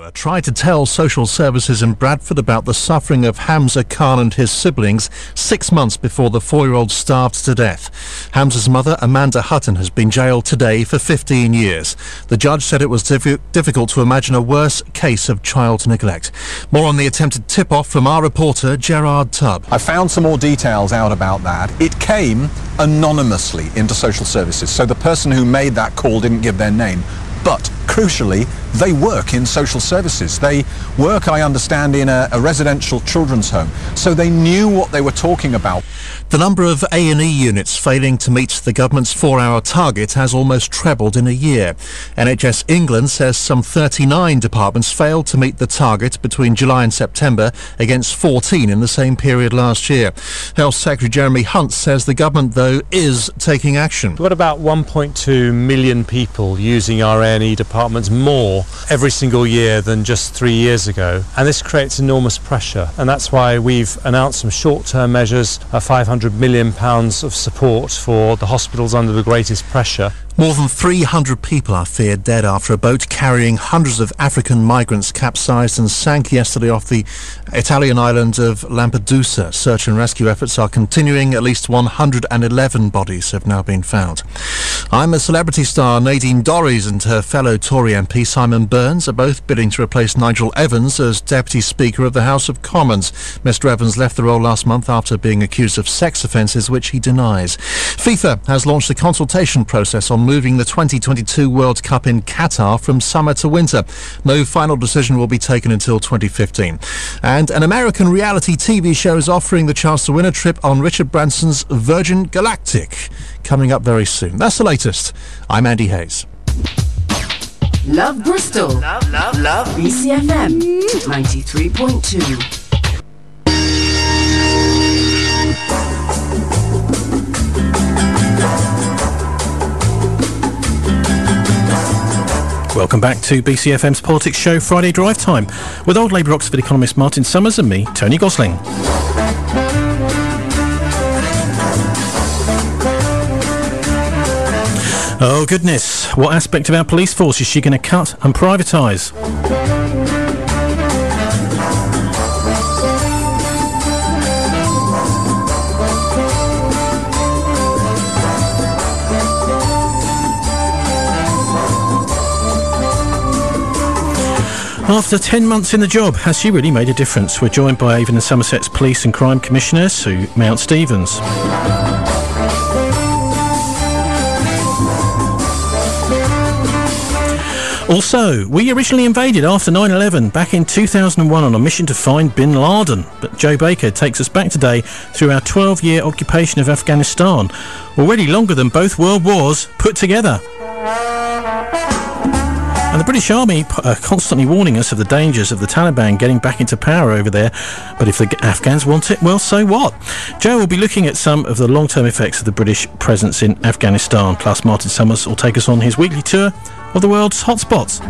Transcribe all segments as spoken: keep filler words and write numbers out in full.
counsellor tried to tell social services in Bradford about the suffering of Hamza Khan and his siblings six months before the four-year-old starved to death. Hamza's mother, Amanda Hutton, has been jailed today for fifteen years. The judge said it was diffi- difficult to imagine a worse case of child neglect. More on the attempted tip-off from our reporter, Gerard Tubb. I found some more details out about that. It came anonymously into social services, so the person who made that call didn't give their name. But, crucially, they work in social services. They work, I understand, in a, a residential children's home. So they knew what they were talking about. The number of A and E units failing to meet the government's four-hour target has almost trebled in a year. N H S England says some thirty-nine departments failed to meet the target between July and September, against fourteen in the same period last year. Health Secretary Jeremy Hunt says the government, though, is taking action. We've got about one point two million people using our A and E departments more every single year than just three years ago, and this creates enormous pressure, and that's why we've announced some short-term measures, uh, five hundred million pounds of support for the hospitals under the greatest pressure. More than three hundred people are feared dead after a boat carrying hundreds of African migrants capsized and sank yesterday off the Italian island of Lampedusa. Search and rescue efforts are continuing. At least one hundred eleven bodies have now been found. I'm a Celebrity star Nadine Dorries and her fellow Tory M P Simon Burns are both bidding to replace Nigel Evans as Deputy Speaker of the House of Commons. Mister Evans left the role last month after being accused of sex offences, which he denies. FIFA has launched a consultation process on moving the twenty twenty-two World Cup in Qatar from summer to winter. No final decision will be taken until twenty fifteen. And an American reality T V show is offering the chance to win a trip on Richard Branson's Virgin Galactic, coming up very soon. That's the latest. I'm Andy Hayes. Love Bristol. Love, love, love. B C F M ninety-three point two. Welcome back to B C F M's Politics Show Friday Drive Time with old Labour Oxford economist Martin Summers and me, Tony Gosling. Oh goodness, what aspect of our police force is she going to cut and privatise? After ten months in the job, has she really made a difference? We're joined by Avon and Somerset's Police and Crime Commissioner, Sue Mount-Stevens. Also, we originally invaded after nine eleven back in two thousand one on a mission to find Bin Laden, but Joe Baker takes us back today through our twelve-year occupation of Afghanistan, already longer than both world wars put together. And the British Army are constantly warning us of the dangers of the Taliban getting back into power over there. But if the Afghans want it, well, so what? Joe will be looking at some of the long-term effects of the British presence in Afghanistan. Plus, Martin Summers will take us on his weekly tour of the world's hotspots.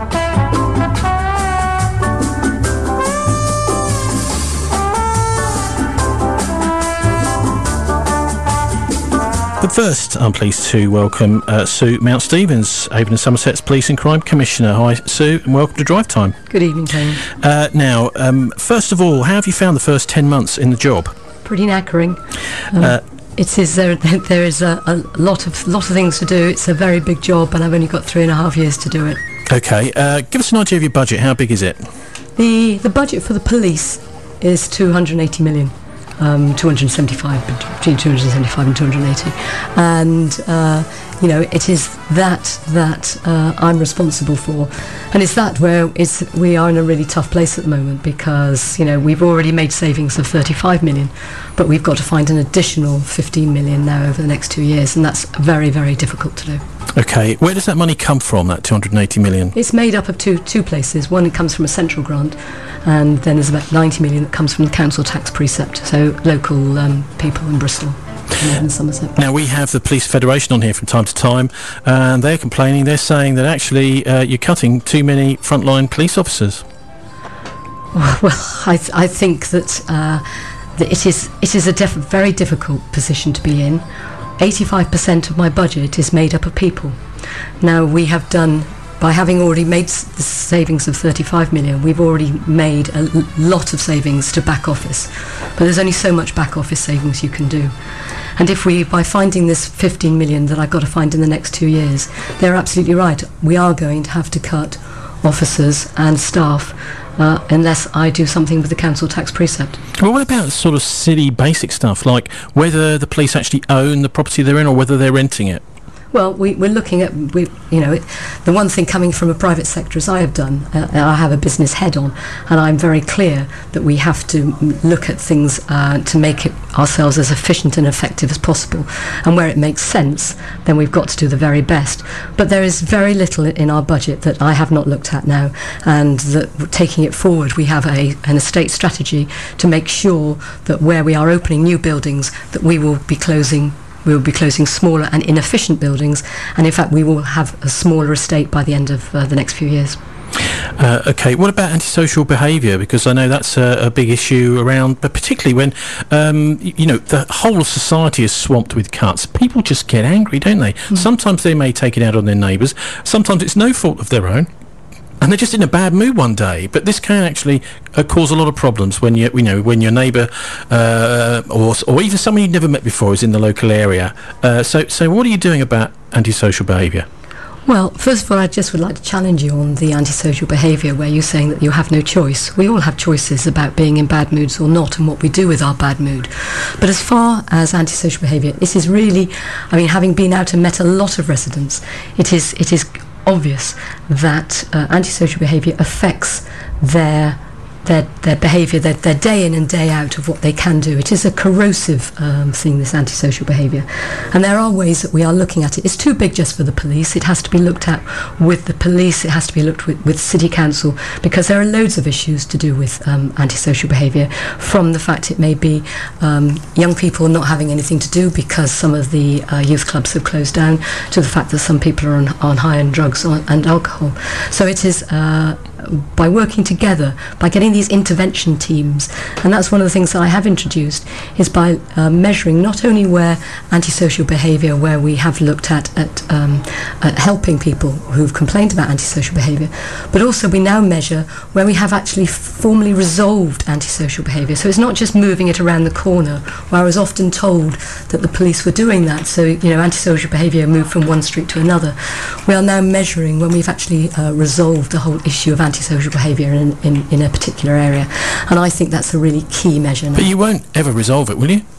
But first, I'm pleased to welcome uh, Sue Mount-Stevens, Avon and Somerset's Police and Crime Commissioner. Hi, Sue, and welcome to Drive Time. Good evening, Tony. Uh, now, um, first of all, how have you found the first ten months in the job? Pretty knackering. Um, uh, it is there. There is a, a lot of lot of things to do. It's a very big job, and I've only got three and a half years to do it. Okay, uh, give us an idea of your budget. How big is it? The the budget for the police is two hundred eighty million. Um, two hundred seventy-five, between two hundred seventy-five and two hundred eighty, and uh, you know, it is that that uh, I'm responsible for, and it's that where it's we are in a really tough place at the moment, because you know we've already made savings of thirty-five million, but we've got to find an additional fifteen million now over the next two years, and that's very very difficult to do. Okay, where does that money come from, that two hundred eighty million? It's made up of two two places. One, it comes from a central grant, and then there's about ninety million that comes from the council tax precept, so local um, people in Bristol and in Somerset. Now, we have the Police Federation on here from time to time, and they're complaining, they're saying that actually uh, you're cutting too many frontline police officers. Well, I, th- I think that, uh, that it is it is a def- very difficult position to be in. eighty-five percent of my budget is made up of people. Now, we have done by having already made s- the savings of thirty-five million, we've already made a l- lot of savings to back office. But there's only so much back office savings you can do. And if we, by finding this fifteen million that I've got to find in the next two years, they're absolutely right. We are going to have to cut officers and staff uh, unless I do something with the council tax precept. Well, what about sort of city basic stuff, like whether the police actually own the property they're in or whether they're renting it? Well, we, we're looking at, we, you know, it, the one thing coming from a private sector, as I have done, uh, I have a business head on, and I'm very clear that we have to m- look at things uh, to make it ourselves as efficient and effective as possible. And where it makes sense, then we've got to do the very best. But there is very little in our budget that I have not looked at now, and that taking it forward, we have a, an estate strategy to make sure that where we are opening new buildings, that we will be closing we will be closing smaller and inefficient buildings, and in fact we will have a smaller estate by the end of uh, the next few years. Uh, okay, what about antisocial behaviour? Because I know that's a, a big issue around, but particularly when, um, y- you know, the whole of society is swamped with cuts. People just get angry, don't they? Mm. Sometimes they may take it out on their neighbours. Sometimes it's no fault of their own. And they're just in a bad mood one day, but this can actually uh, cause a lot of problems when you, you know, when your neighbour uh, or or even someone you've never met before is in the local area. Uh, so, so what are you doing about antisocial behaviour? Well, first of all, I just would like to challenge you on the antisocial behaviour where you're saying that you have no choice. We all have choices about being in bad moods or not and what we do with our bad mood. But as far as antisocial behaviour, this is really, I mean, having been out and met a lot of residents, it is it is obvious that uh, antisocial behaviour affects their their their behaviour, their, their day in and day out of what they can do. It is a corrosive um, thing, this antisocial behaviour. And there are ways that we are looking at it. It's too big just for the police. It has to be looked at with the police. It has to be looked with, with City Council, because there are loads of issues to do with um, antisocial behaviour, from the fact it may be um, young people not having anything to do because some of the uh, youth clubs have closed down, to the fact that some people are on, on high-end drugs or, and alcohol. So it is uh, by working together, by getting these intervention teams, and that's one of the things that I have introduced, is by uh, measuring not only where antisocial behaviour, where we have looked at at, um, at helping people who've complained about antisocial behaviour, but also we now measure where we have actually formally resolved antisocial behaviour. So it's not just moving it around the corner, where I was often told that the police were doing that. So, you know, antisocial behaviour moved from one street to another. We are now measuring when we've actually uh, resolved the whole issue of antisocial behaviour in, in, in a particular area, and I think that's a really key measure now. But you won't ever resolve it, will you?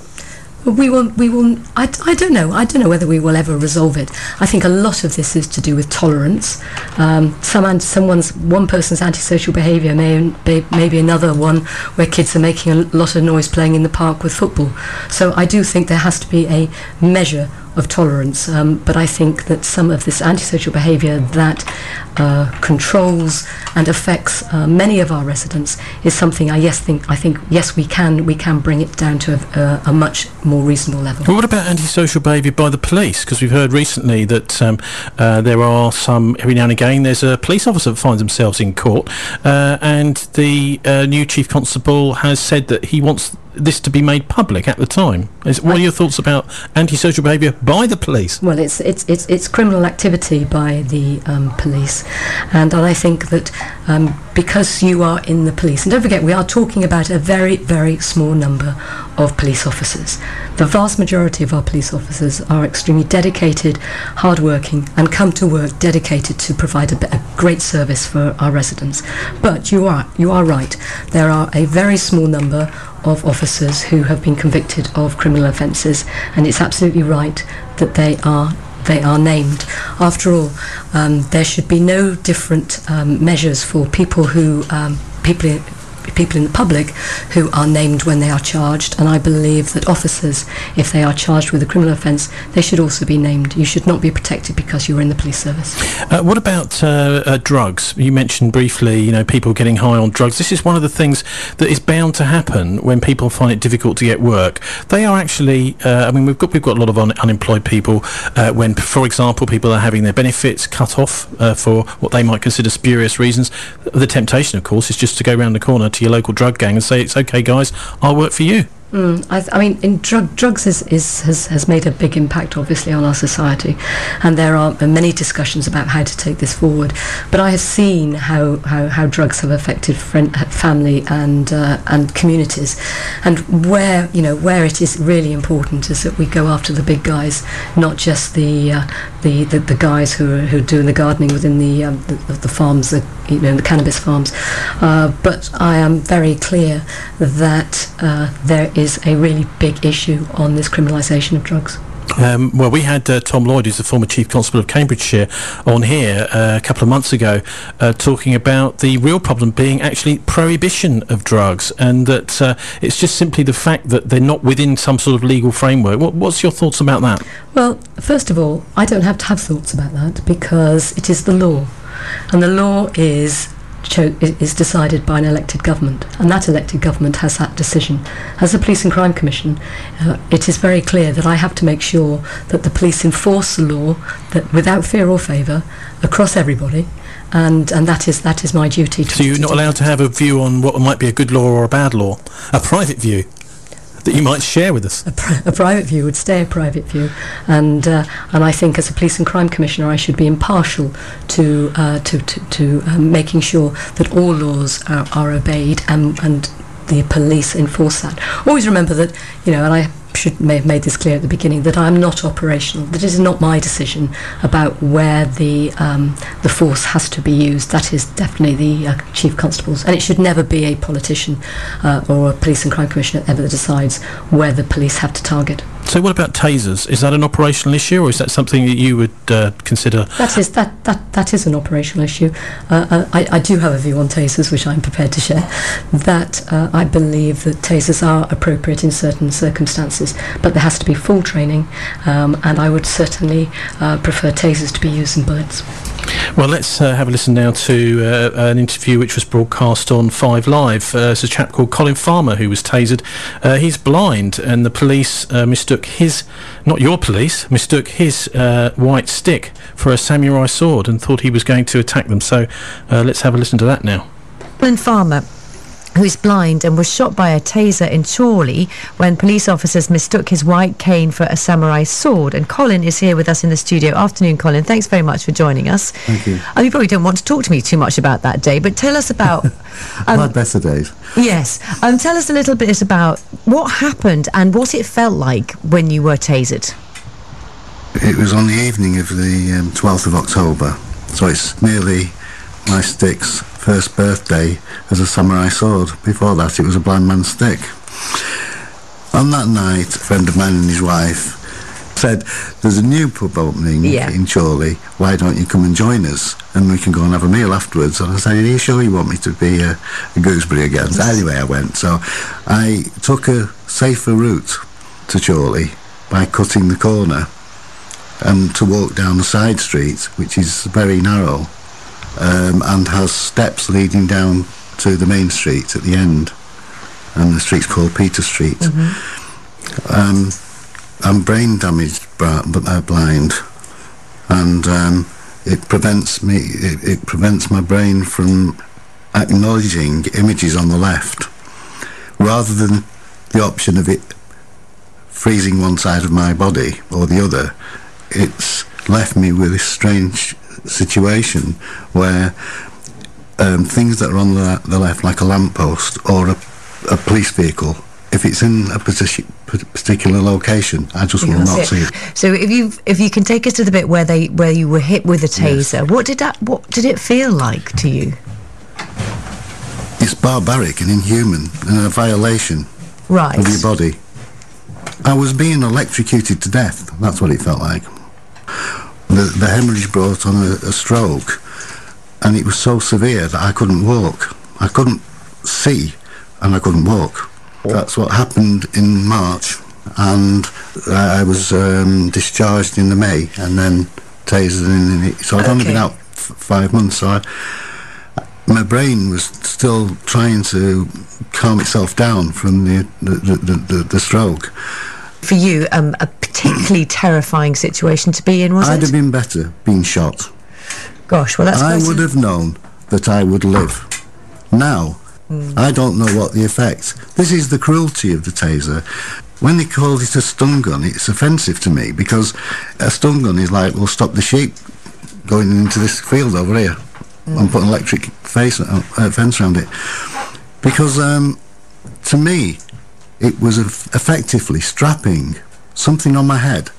We will, we will, I, I don't know, I don't know whether we will ever resolve it. I think a lot of this is to do with tolerance. Um, some, someone's, one person's antisocial behaviour may be maybe another one where kids are making a lot of noise playing in the park with football. So I do think there has to be a measure of tolerance, um, but I think that some of this antisocial behaviour that uh, controls and affects uh, many of our residents is something I yes think I think yes we can we can bring it down to a, a, a much more reasonable level. Well, what about antisocial behaviour by the police? Because we've heard recently that um, uh, there are some, every now and again, there's a police officer that finds themselves in court, uh, and the uh, new chief constable has said that he wants this to be made public at the time. Is, what are your thoughts about antisocial behaviour by the police? Well, it's it's it's, it's criminal activity by the um, police, and I think that um, because you are in the police, and don't forget we are talking about a very very small number of police officers. The vast majority of our police officers are extremely dedicated, hard-working, and come to work dedicated to provide a, a great service for our residents. But you are you are right. There are a very small number of officers who have been convicted of criminal offences, and it's absolutely right that they are they are named. After all, um, there should be no different um, measures for people who um, people in, people in the public who are named when they are charged, and I believe that officers, if they are charged with a criminal offence, they should also be named. You should not be protected because you're in the police service. Uh, what about uh, uh, drugs? You mentioned briefly, you know, people getting high on drugs. This is one of the things that is bound to happen when people find it difficult to get work. They are actually, uh, I mean, we've got we've got a lot of un- unemployed people uh, when, for example, people are having their benefits cut off uh, for what they might consider spurious reasons. The temptation, of course, is just to go round the corner to your local drug gang and say, it's okay, guys, I'll work for you. Mm, I, th- I mean, in drug, drugs is, is, has, has made a big impact, obviously, on our society, and there are many discussions about how to take this forward. But I have seen how, how, how drugs have affected friend, family and uh, and communities, and where you know where it is really important is that we go after the big guys, not just the uh, the, the the guys who are who are doing the gardening within the um, the, the farms, the you know the cannabis farms. Uh, but I am very clear that uh, there is a really big issue on this criminalisation of drugs. Um, well, we had uh, Tom Lloyd, who's the former Chief Constable of Cambridgeshire, on here uh, a couple of months ago uh, talking about the real problem being actually prohibition of drugs, and that uh, it's just simply the fact that they're not within some sort of legal framework. What, what's your thoughts about that? Well, first of all, I don't have to have thoughts about that because it is the law, and the law is Cho- is decided by an elected government, and that elected government has that decision. As the Police and Crime Commission, uh, it is very clear that I have to make sure that the police enforce the law that without fear or favour across everybody, and and that is that is my duty. To so you're not allowed to have a view on what might be a good law or a bad law, a private view that you might share with us? A, pri- a private view would stay a private view, and uh, and I think as a Police and Crime Commissioner I should be impartial to uh, to to, to um, making sure that all laws are, are obeyed, and and the police enforce that. Always remember that, you know, and I should may have made this clear at the beginning, that I'm not operational. That is not my decision about where the um, the force has to be used. That is definitely the uh, Chief Constable's, and it should never be a politician uh, or a Police and Crime Commissioner ever that decides where the police have to target. So what about tasers? Is that an operational issue, or is that something that you would uh, consider? That is that, that that is an operational issue. Uh, uh, I, I do have a view on tasers, which I'm prepared to share. That uh, I believe that tasers are appropriate in certain circumstances, but there has to be full training, um, and I would certainly uh, prefer tasers to be used in bullets. Well, let's uh, have a listen now to uh, an interview which was broadcast on Five Live. Uh, it's a chap called Colin Farmer who was tasered. Uh, he's blind, and the police uh, mistook his, not your police, mistook his uh, white stick for a samurai sword and thought he was going to attack them. So uh, let's have a listen to that now. Colin Farmer, who is blind and was shot by a taser in Chorley when police officers mistook his white cane for a samurai sword. And Colin is here with us in the studio. Afternoon, Colin. Thanks very much for joining us. Thank you. Oh, you probably don't want to talk to me too much about that day, but tell us about... um, I've had better days. Yes. Um, tell us a little bit about what happened and what it felt like when you were tasered. It was on the evening of the um, twelfth of October, so it's nearly my stick's first birthday as a samurai sword. Before that it was a blind man's stick. On that night, a friend of mine and his wife said, there's a new pub opening yeah. in Chorley, why don't you come and join us and we can go and have a meal afterwards. And I said, are you sure you want me to be a, a gooseberry again? So anyway, I went. So I took a safer route to Chorley by cutting the corner and to walk down the side street, which is very narrow, Um, and has steps leading down to the main street at the end, and the street's called Peter Street. Mm-hmm. um, I'm brain damaged, but uh, blind, and um, it prevents me. It, it prevents my brain from acknowledging images on the left, rather than the option of it freezing one side of my body or the other. It's left me with this strange situation where um, things that are on the, the left, like a lamppost or a, a police vehicle, if it's in a position, particular location, I just will not see it. So if you if you can take us to the bit where they where you were hit with a taser, yes. what did that what did it feel like to you? It's barbaric and inhuman and a violation right. of your body. I was being electrocuted to death. That's what it felt like. The, the hemorrhage brought on a, a stroke, and it was so severe that I couldn't walk. I couldn't see, and I couldn't walk. Oh. That's what happened in March, and I was um, discharged in the May, and then tasered in it. So I'd okay. only been out f- five months, so I, my brain was still trying to calm itself down from the, the, the, the, the stroke. For you, um, a particularly terrifying situation to be in, was I'd it? I'd have been better being shot. Gosh, well that's... I would have known that I would live. Now, Mm. I don't know what the effect. This is the cruelty of the taser. When they called it a stun gun, it's offensive to me, because a stun gun is like, we'll stop the sheep going into this field over here mm. and put an electric face, uh, uh, fence around it. Because um, to me, it was eff- effectively strapping something on my head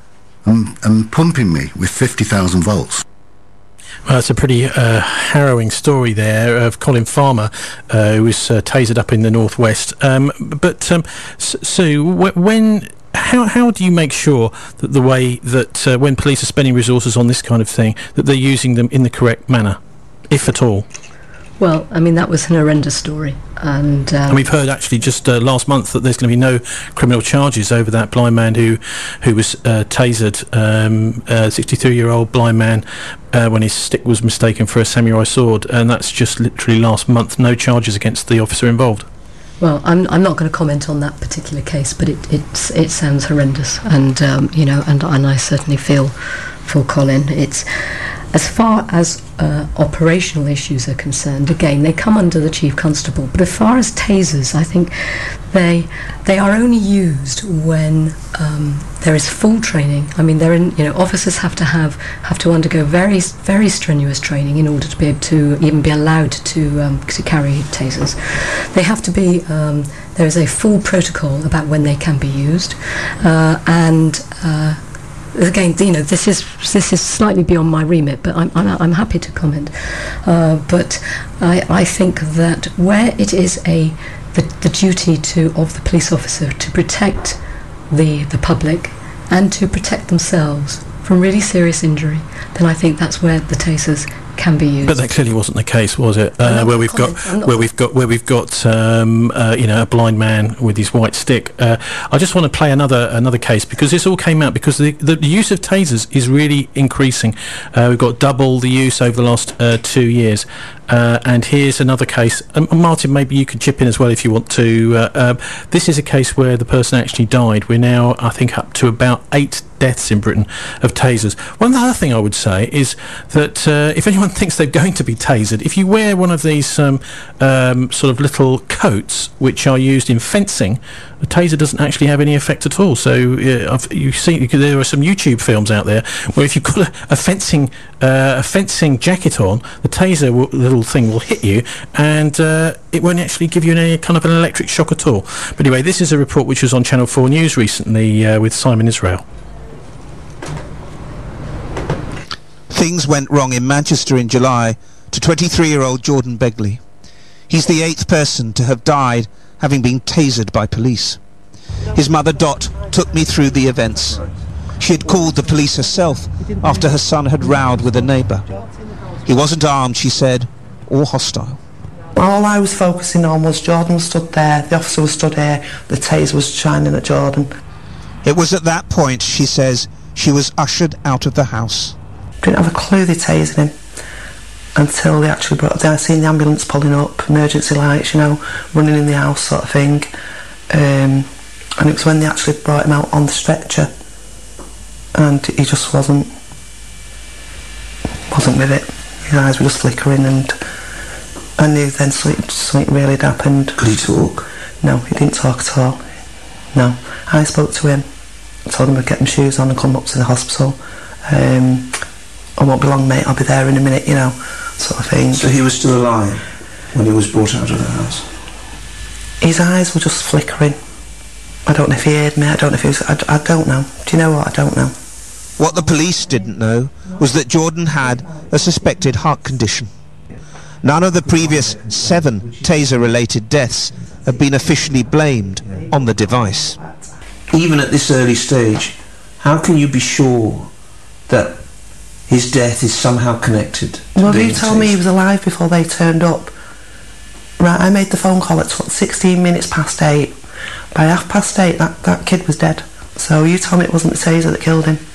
and, and pumping me with fifty thousand volts. Well, it's a pretty uh, harrowing story there of Colin Farmer, uh, who was uh, tasered up in the northwest. Um, but um, Sue, wh- when how how do you make sure that the way that uh, when police are spending resources on this kind of thing, that they're using them in the correct manner, if at all? Well, I mean, that was an horrendous story. And, um, and we've heard actually just uh, last month that there's going to be no criminal charges over that blind man who who was uh, tasered, um, a sixty-three-year-old blind man, uh, when his stick was mistaken for a samurai sword. And that's just literally last month. No charges against the officer involved. Well, I'm I'm not going to comment on that particular case, but it it's, it sounds horrendous. And, um, you know, and, and I certainly feel for Colin. It's... As far as uh, operational issues are concerned, again, they come under the Chief Constable. But as far as tasers, I think they they are only used when um, there is full training. I mean, they're in, you know, officers have to have have to undergo very very strenuous training in order to be able to even be allowed to um, to carry tasers. They have to be. Um, there is a full protocol about when they can be used, uh, and. Uh, Again, you know, this is this is slightly beyond my remit, but I'm I'm, I'm happy to comment. Uh, but I, I think that where it is a the, the duty to of the police officer to protect the the public and to protect themselves from really serious injury, then I think that's where the tasers can be used. But that clearly wasn't the case, was it? Uh, where we've got, where we've got, where we've got, um, uh, you know, a blind man with his white stick. Uh, I just want to play another another case because this all came out because the, the, the use of tasers is really increasing. Uh, we've got double the use over the last uh, two years. Uh, and here's another case. Um, Martin, maybe you could chip in as well if you want to. Uh, uh, this is a case where the person actually died. We're now, I think, up to about eight deaths in Britain of tasers. One other thing I would say is that uh, if anyone thinks they're going to be tasered, if you wear one of these um, um, sort of little coats which are used in fencing, the taser doesn't actually have any effect at all. So uh, I've, you see, there are some YouTube films out there where if you've got a, a fencing uh, a fencing jacket on, the taser will, little thing will hit you, and uh, it won't actually give you any kind of an electric shock at all. But anyway, this is a report which was on Channel four News recently uh, with Simon Israel. Things went wrong in Manchester in July to twenty-three-year-old Jordan Begley. He's the eighth person to have died having been tasered by police. His mother Dot took me through the events. She had called the police herself after her son had rowed with a neighbour. He wasn't armed, she said, or hostile. All I was focusing on was Jordan was stood there, the officer was stood here, the taser was shining at Jordan. It was at that point, she says, she was ushered out of the house. Didn't have a clue they tasered him until they actually brought down. I seen the ambulance pulling up, emergency lights, you know, running in the house sort of thing. Um, and it was when they actually brought him out on the stretcher, and he just wasn't wasn't with it. His eyes were just flickering, and I knew then something, something really had happened. Could he talk? No, he didn't talk at all. No. I spoke to him, told him I'd get my shoes on and come up to the hospital. Um, I won't be long, mate, I'll be there in a minute, you know, sort of thing. So he was still alive when he was brought out of the house? His eyes were just flickering. I don't know if he heard me, I don't know if he was... I, I don't know. Do you know what? I don't know. What the police didn't know was that Jordan had a suspected heart condition. None of the previous seven taser-related deaths have been officially blamed on the device. Even at this early stage, how can you be sure that his death is somehow connected to Well, you told me he was alive before they turned up. Right, I made the phone call at sixteen minutes past eight. By half past eight, that, that kid was dead. So you told me it wasn't the taser that killed him.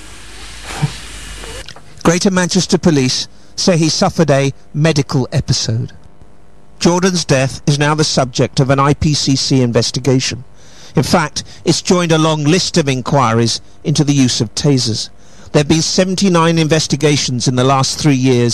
Greater Manchester Police say he suffered a medical episode. Jordan's death is now the subject of an I P C C investigation. In fact, it's joined a long list of inquiries into the use of tasers. There have been seventy-nine investigations in the last three years,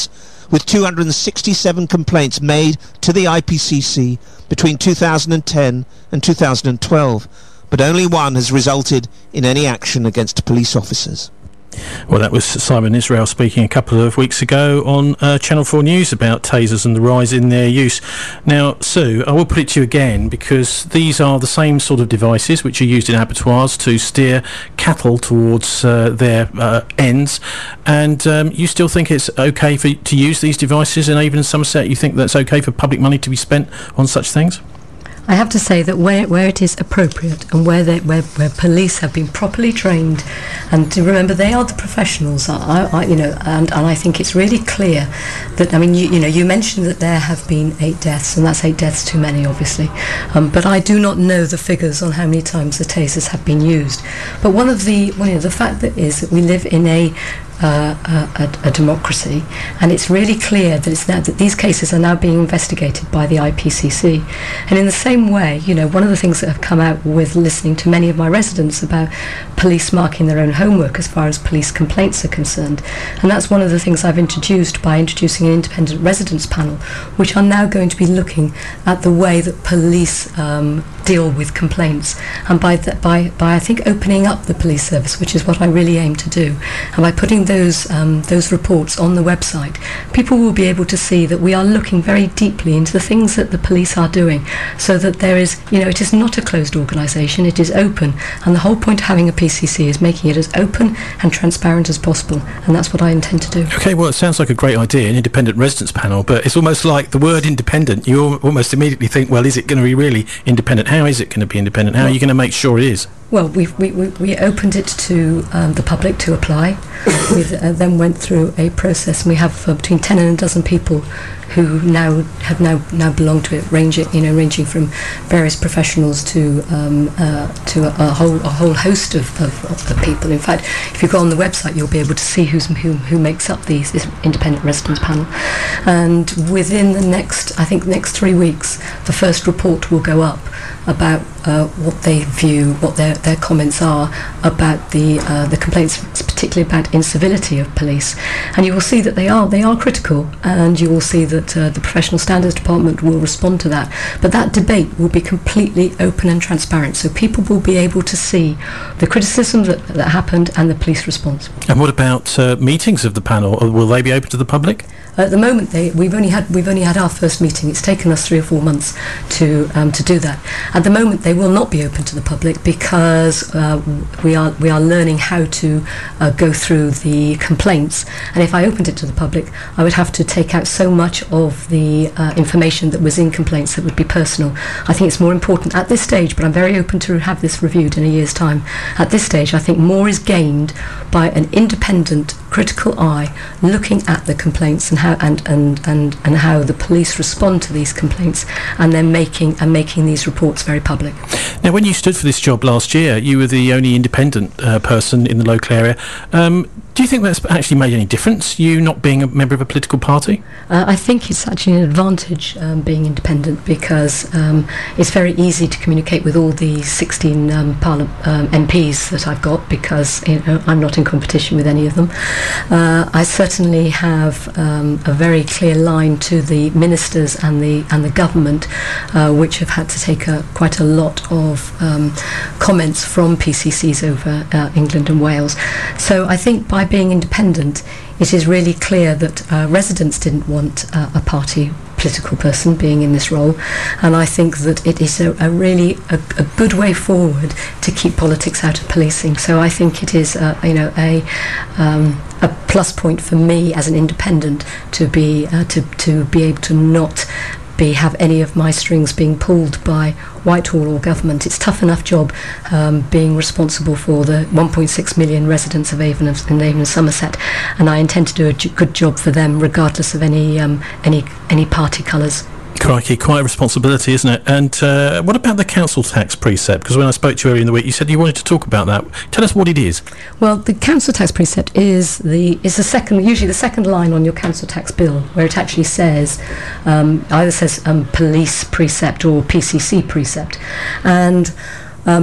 with two hundred sixty-seven complaints made to the I P C C between two thousand ten and two thousand twelve, but only one has resulted in any action against police officers. Well, that was Simon Israel speaking a couple of weeks ago on uh, Channel four News about tasers and the rise in their use. Now, Sue, I will put it to you again, because these are the same sort of devices which are used in abattoirs to steer cattle towards uh, their uh, ends, and um, you still think it's okay for, to use these devices, and even in Somerset you think that's okay for public money to be spent on such things? I have to say that where, where it is appropriate and where, they, where where police have been properly trained, and to remember they are the professionals, I, I, you know, and, and I think it's really clear that, I mean, you, you know, you mentioned that there have been eight deaths, and that's eight deaths too many, obviously, um, but I do not know the figures on how many times the tasers have been used. But one of the, well, you know, the fact that is that we live in a Uh, a, a democracy, and it's really clear that it's now that these cases are now being investigated by the I P C C. And in the same way, you know, one of the things that have come out with listening to many of my residents about police marking their own homework as far as police complaints are concerned, and that's one of the things I've introduced by introducing an independent residents panel, which are now going to be looking at the way that police um, deal with complaints, and by, the, by by I think opening up the police service, which is what I really aim to do, and by putting those um, those reports on the website, people will be able to see that we are looking very deeply into the things that the police are doing, so that there is, you know, it is not a closed organisation, it is open, and the whole point of having a P C C is making it as open and transparent as possible, and that's what I intend to do. Okay, well, it sounds like a great idea, an independent residents panel, but it's almost like the word independent, you al- almost immediately think, well, is it going to be really independent? How is it going to be independent? How well, are you going to make sure it is? Well, we we we, we opened it to um, the public to apply. We uh, then went through a process, and we have uh, between ten and a dozen people who now have now now belong to it, ranging you know ranging from various professionals to um, uh, to a, a whole a whole host of, of, of people. In fact, if you go on the website, you'll be able to see who's who who makes up these this independent residents panel. And within the next, I think, next three weeks, the first report will go up about uh, what they view, what their their comments are about the uh, the complaints, particularly about incivility of police. And you will see that they are they are critical, and you will see that uh, the Professional Standards Department will respond to that. But that debate will be completely open and transparent, so people will be able to see the criticism that, that happened and the police response. And what about uh, meetings of the panel? Will they be open to the public? At the moment, they, we've only had we've only had our first meeting. It's taken us three or four months to um, to do that. At the moment, they will not be open to the public because uh, we are we are learning how to uh, go through the complaints. And if I opened it to the public, I would have to take out so much of the uh, information that was in complaints that would be personal. I think it's more important at this stage, but I'm very open to have this reviewed in a year's time. At this stage, I think more is gained by an independent, critical eye looking at the complaints and how and, and, and, and how the police respond to these complaints, and then making and making these reports very public. Now, when you stood for this job last year, you were the only independent uh, person in the local area. Um, do you think that's actually made any difference, you not being a member of a political party? Uh, I think it's actually an advantage um, being independent, because um, it's very easy to communicate with all the sixteen um, parli- um, M Ps that I've got, because you know, I'm not in competition with any of them. Uh, I certainly have um, a very clear line to the ministers and the and the government, uh, which have had to take a, quite a lot of um, comments from P C Cs over uh, England and Wales. So I think by being independent, it is really clear that uh, residents didn't want uh, a party political person being in this role, and I think that it is a, a really a, a good way forward to keep politics out of policing. So I think it is uh, you know a um, a plus point for me as an independent to be uh, to to be able to not be have any of my strings being pulled by Whitehall or government. It's a tough enough job um, being responsible for the one point six million residents of Avon and Avon and Somerset, and I intend to do a j- good job for them regardless of any um, any any party colours. Crikey, quite a responsibility, isn't it? And uh, what about the council tax precept? Because when I spoke to you earlier in the week, you said you wanted to talk about that. Tell us what it is. Well, the council tax precept is the is the second, usually the second line on your council tax bill, where it actually says um, either says um, police precept or P C C precept, and um,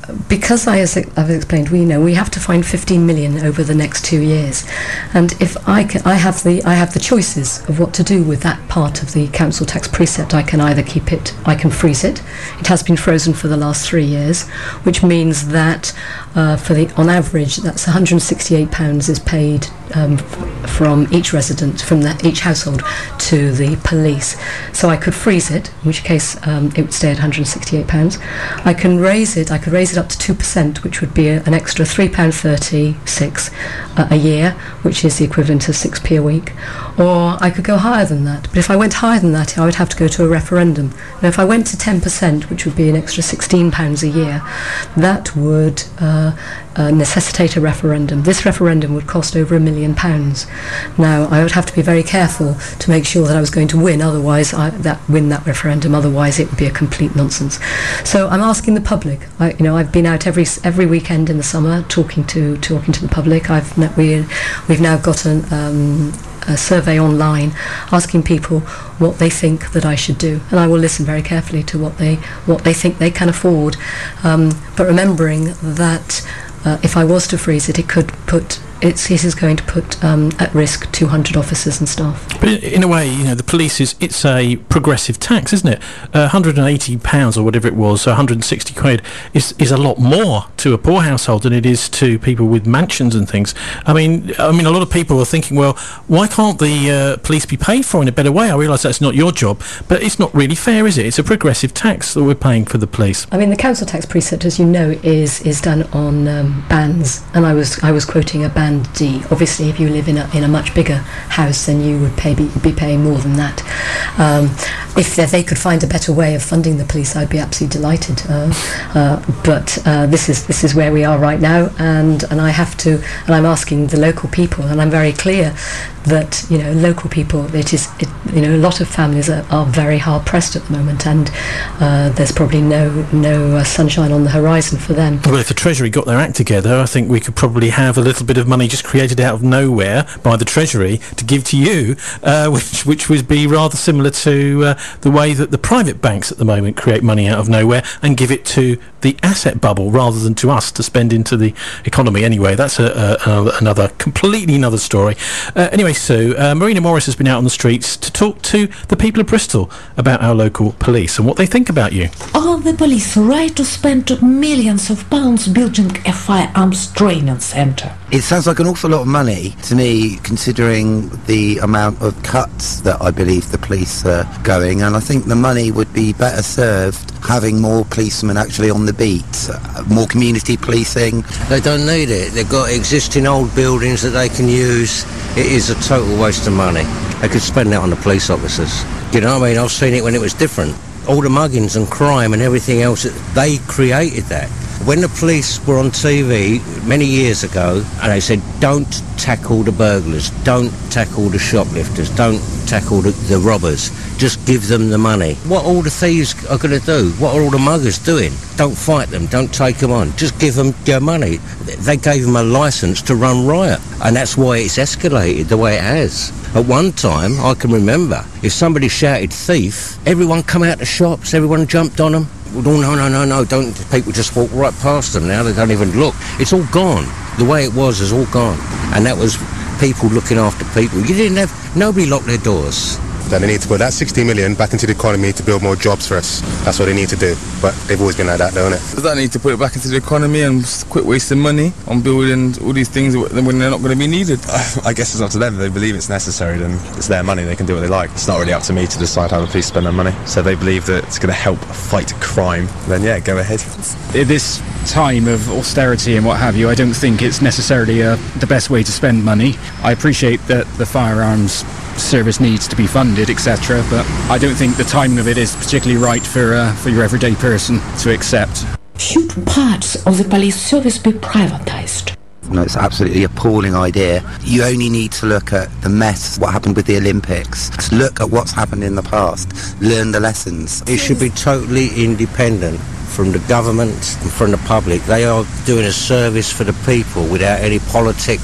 because I, as I've explained, we know we have to find fifteen million over the next two years, and if I can, I have the I have the choices of what to do with that part of the council tax precept. I can either keep it, I can freeze it. It has been frozen for the last three years, which means that uh, for the on average, that's one hundred sixty-eight pounds is paid um, from each resident, from the, each household, to the police. So I could freeze it, in which case um, it would stay at one hundred sixty-eight pounds. I can raise it. I could raise it up to two percent, which would be a, an extra three pounds thirty-six uh, a year, which is the equivalent of six p a week. Or I could go higher than that. But if I went higher than that, I would have to go to a referendum. Now, if I went to ten percent, which would be an extra sixteen pounds a year, that would uh, uh, necessitate a referendum. This referendum would cost over a million pounds. Now, I would have to be very careful to make sure that I was going to win, otherwise, I, that win that referendum. Otherwise, it would be a complete nonsense. So I'm asking the public. I, you know, I've been out every every weekend in the summer talking to talking to the public. I've we we've now got an, um, a survey online asking people what they think that I should do, and I will listen very carefully to what they what they think they can afford. Um, but remembering that uh, if I was to freeze it, it could put. It's, it is going to put um, at risk two hundred officers and staff. But in, in a way, you know, the police is, it's a progressive tax, isn't it? Uh, one hundred eighty pounds or whatever it was, so one hundred sixty quid, is, is a lot more to a poor household than it is to people with mansions and things. I mean, I mean, a lot of people are thinking, well, why can't the uh, police be paid for in a better way? I realise that's not your job, but it's not really fair, is it? It's a progressive tax that we're paying for the police. I mean, the council tax precept, as you know, is is done on um, bands, and I was I was quoting a band D. Obviously, if you live in a in a much bigger house, then you would pay be, be paying more than that. Um, if they, they could find a better way of funding the police, I'd be absolutely delighted. Uh, uh, but uh, this is this is where we are right now, and and I have to, and I'm asking the local people, and I'm very clear that, you know, local people, it is, it, you know, a lot of families are, are very hard pressed at the moment, and uh, there's probably no no uh, sunshine on the horizon for them. Well, if the Treasury got their act together, I think we could probably have a little bit of money just created out of nowhere by the Treasury to give to you, uh, which which would be rather similar to uh, the way that the private banks at the moment create money out of nowhere and give it to the asset bubble rather than to us to spend into the economy. Anyway, that's a, a, another completely another story. Uh, anyway, so uh, Marina Morris has been out on the streets to talk to the people of Bristol about our local police and what they think about you. Are the police right to spend millions of pounds building a firearms training centre? It sounds like an awful lot of money to me, considering the amount of cuts that I believe the police are going, and I think the money would be better served having more policemen actually on the beat, uh, more community policing. They don't need it. They've got existing old buildings that they can use. It is a total waste of money. They could spend that on the police officers. You know what I mean? I've seen it when it was different. All the muggings and crime and everything else, they created that. When the police were on T V many years ago, and they said, don't tackle the burglars, don't tackle the shoplifters, don't tackle the, the robbers, just give them the money. What all the thieves are going to do? What are all the muggers doing? Don't fight them, don't take them on, just give them their money. They gave them a licence to run riot, and that's why it's escalated the way it has. At one time, I can remember, if somebody shouted thief, everyone come out the shops, everyone jumped on them. Oh, no, no, no, no, don't. People just walk right past them now. They don't even look. It's all gone. The way it was is all gone. And that was people looking after people. You didn't have... Nobody locked their doors. That they need to put that sixty million back into the economy to build more jobs for us. That's what they need to do. But they've always been like that, don't it? Does that need to put it back into the economy and quit wasting money on building all these things when they're not going to be needed? I guess it's up to them. If they believe it's necessary, then it's their money. They can do what they like. It's not really up to me to decide how the police spend their money. So if they believe that it's going to help fight crime, then yeah, go ahead. At this time of austerity and what have you, I don't think it's necessarily uh, the best way to spend money. I appreciate that the firearms service needs to be funded, et cetera, but I don't think the timing of it is particularly right for uh, for your everyday person to accept. Should parts of the police service be privatised? No, it's absolutely appalling idea. You only need to look at the mess, what happened with the Olympics. Just look at what's happened in the past. Learn the lessons. It should be totally independent from the government and from the public. They are doing a service for the people without any politics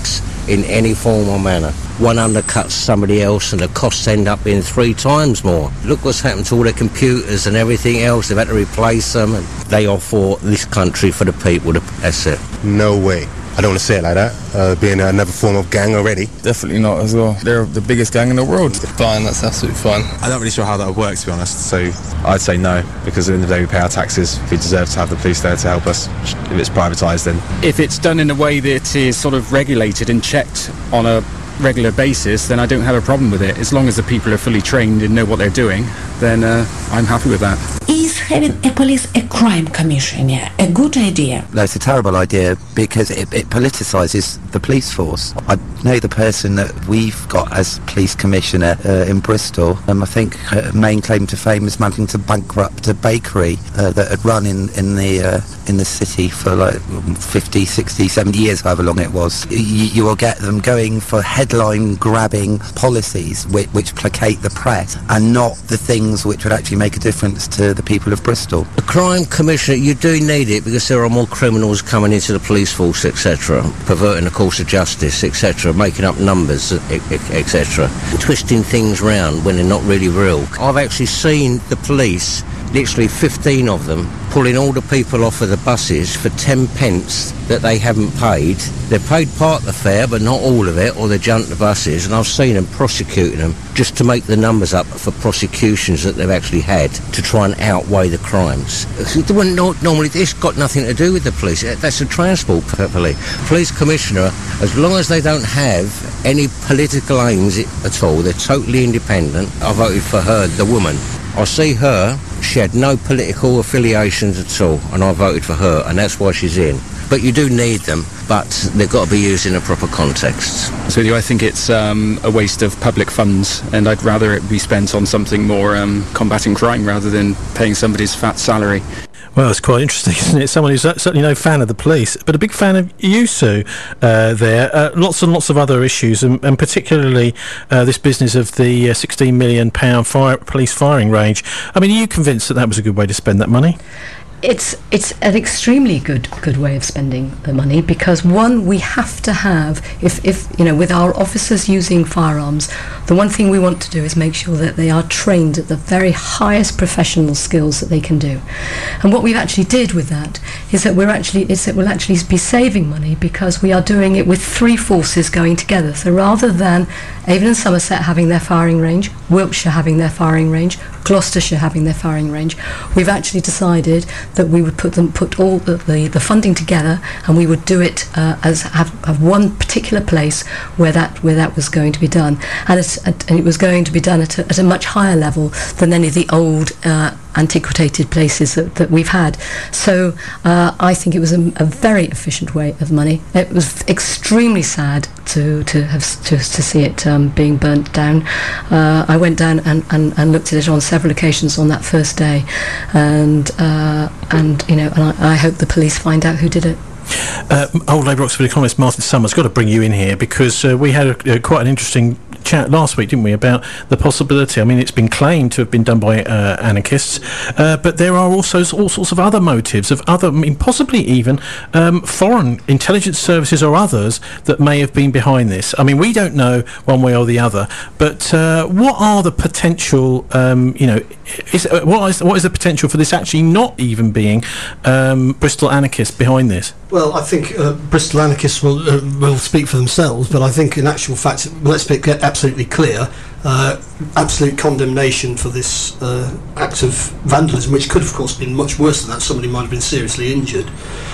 in any form or manner. One undercuts somebody else and the costs end up being three times more. Look what's happened to all the computers and everything else. They've had to replace them. And they are for this country, for the people. That's it. No way. I don't want to say it like that, uh, being another form of gang already. Definitely not as well. They're the biggest gang in the world. Fine, that's absolutely fine. I'm not really sure how that would work, to be honest, so I'd say no, because at the end of the day we pay our taxes. We deserve to have the police there to help us. If it's privatised, then... If it's done in a way that is sort of regulated and checked on a regular basis, then I don't have a problem with it. As long as the people are fully trained and know what they're doing, then uh, I'm happy with that. Is having a police a crime commissioner a good idea? No, it's a terrible idea because it, it politicises the police force. I know the person that we've got as police commissioner uh, in Bristol. Um, I think her main claim to fame is managing to bankrupt a bakery uh, that had run in, in the uh, in the city for like fifty, sixty, seventy years, however long it was. You, you will get them going for headline-grabbing policies which, which placate the press and not the things which would actually make a difference to the people of Bristol. A crime commissioner, you do need it because there are more criminals coming into the police force, et cetera, perverting the course of justice, et cetera, making up numbers, et cetera, twisting things round when they're not really real. I've actually seen the police, literally fifteen of them, pulling all the people off of the buses for ten pence that they haven't paid. They've paid part of the fare, but not all of it, or they jumped the buses, and I've seen them prosecuting them just to make the numbers up for prosecutions that they've actually had to try and outweigh the crimes. It wouldn't normally, it's got nothing to do with the police. That's a transport police. Police commissioner, as long as they don't have any political aims at all, they're totally independent. I voted for her, the woman. I see her, she had no political affiliations at all, and I voted for her, and that's why she's in. But you do need them, but they've got to be used in a proper context. So I think it's um, a waste of public funds, and I'd rather it be spent on something more um, combating crime rather than paying somebody's fat salary. Well, it's quite interesting, isn't it? Someone who's certainly no fan of the police, but a big fan of you, Sue, uh, there. Uh, lots and lots of other issues, and, and particularly uh, this business of the uh, sixteen million pounds fire, police firing range. I mean, are you convinced that that was a good way to spend that money? It's it's an extremely good good way of spending the money because one, we have to have, if, if you know, with our officers using firearms, the one thing we want to do is make sure that they are trained at the very highest professional skills that they can do. And what we've actually did with that is that we're actually is that we'll actually be saving money because we are doing it with three forces going together. So rather than Avon and Somerset having their firing range, Wiltshire having their firing range, Gloucestershire having their firing range, we've actually decided that we would put them put all the, the, the funding together, and we would do it uh, as have, have one particular place where that where that was going to be done, and, it's, and it was going to be done at a, at a much higher level than any of the old uh, antiquated places that, that we've had. So uh, I think it was a, a very efficient way of money. It was extremely sad to to have to, to see it um, being burnt down. Uh, I went down and, and, and looked at it on several occasions on that first day, and uh, and you know, and I, I hope the police find out who did it. Uh, old Labour Oxford economist Martin Summers, got to bring you in here because uh, we had a, a, quite an interesting chat last week, didn't we, about the possibility. I mean, it's been claimed to have been done by uh, anarchists, uh, but there are also all sorts of other motives of other, I mean, possibly even um, foreign intelligence services or others that may have been behind this. I mean, we don't know one way or the other, but uh, what are the potential, um, you know, is, uh, what is what is the potential for this actually not even being um, Bristol anarchists behind this? Well, I think uh, Bristol anarchists will uh, will speak for themselves, but I think in actual fact, let's make it absolutely clear, uh, absolute condemnation for this uh, act of vandalism, which could of course been much worse than that. Somebody might have been seriously injured.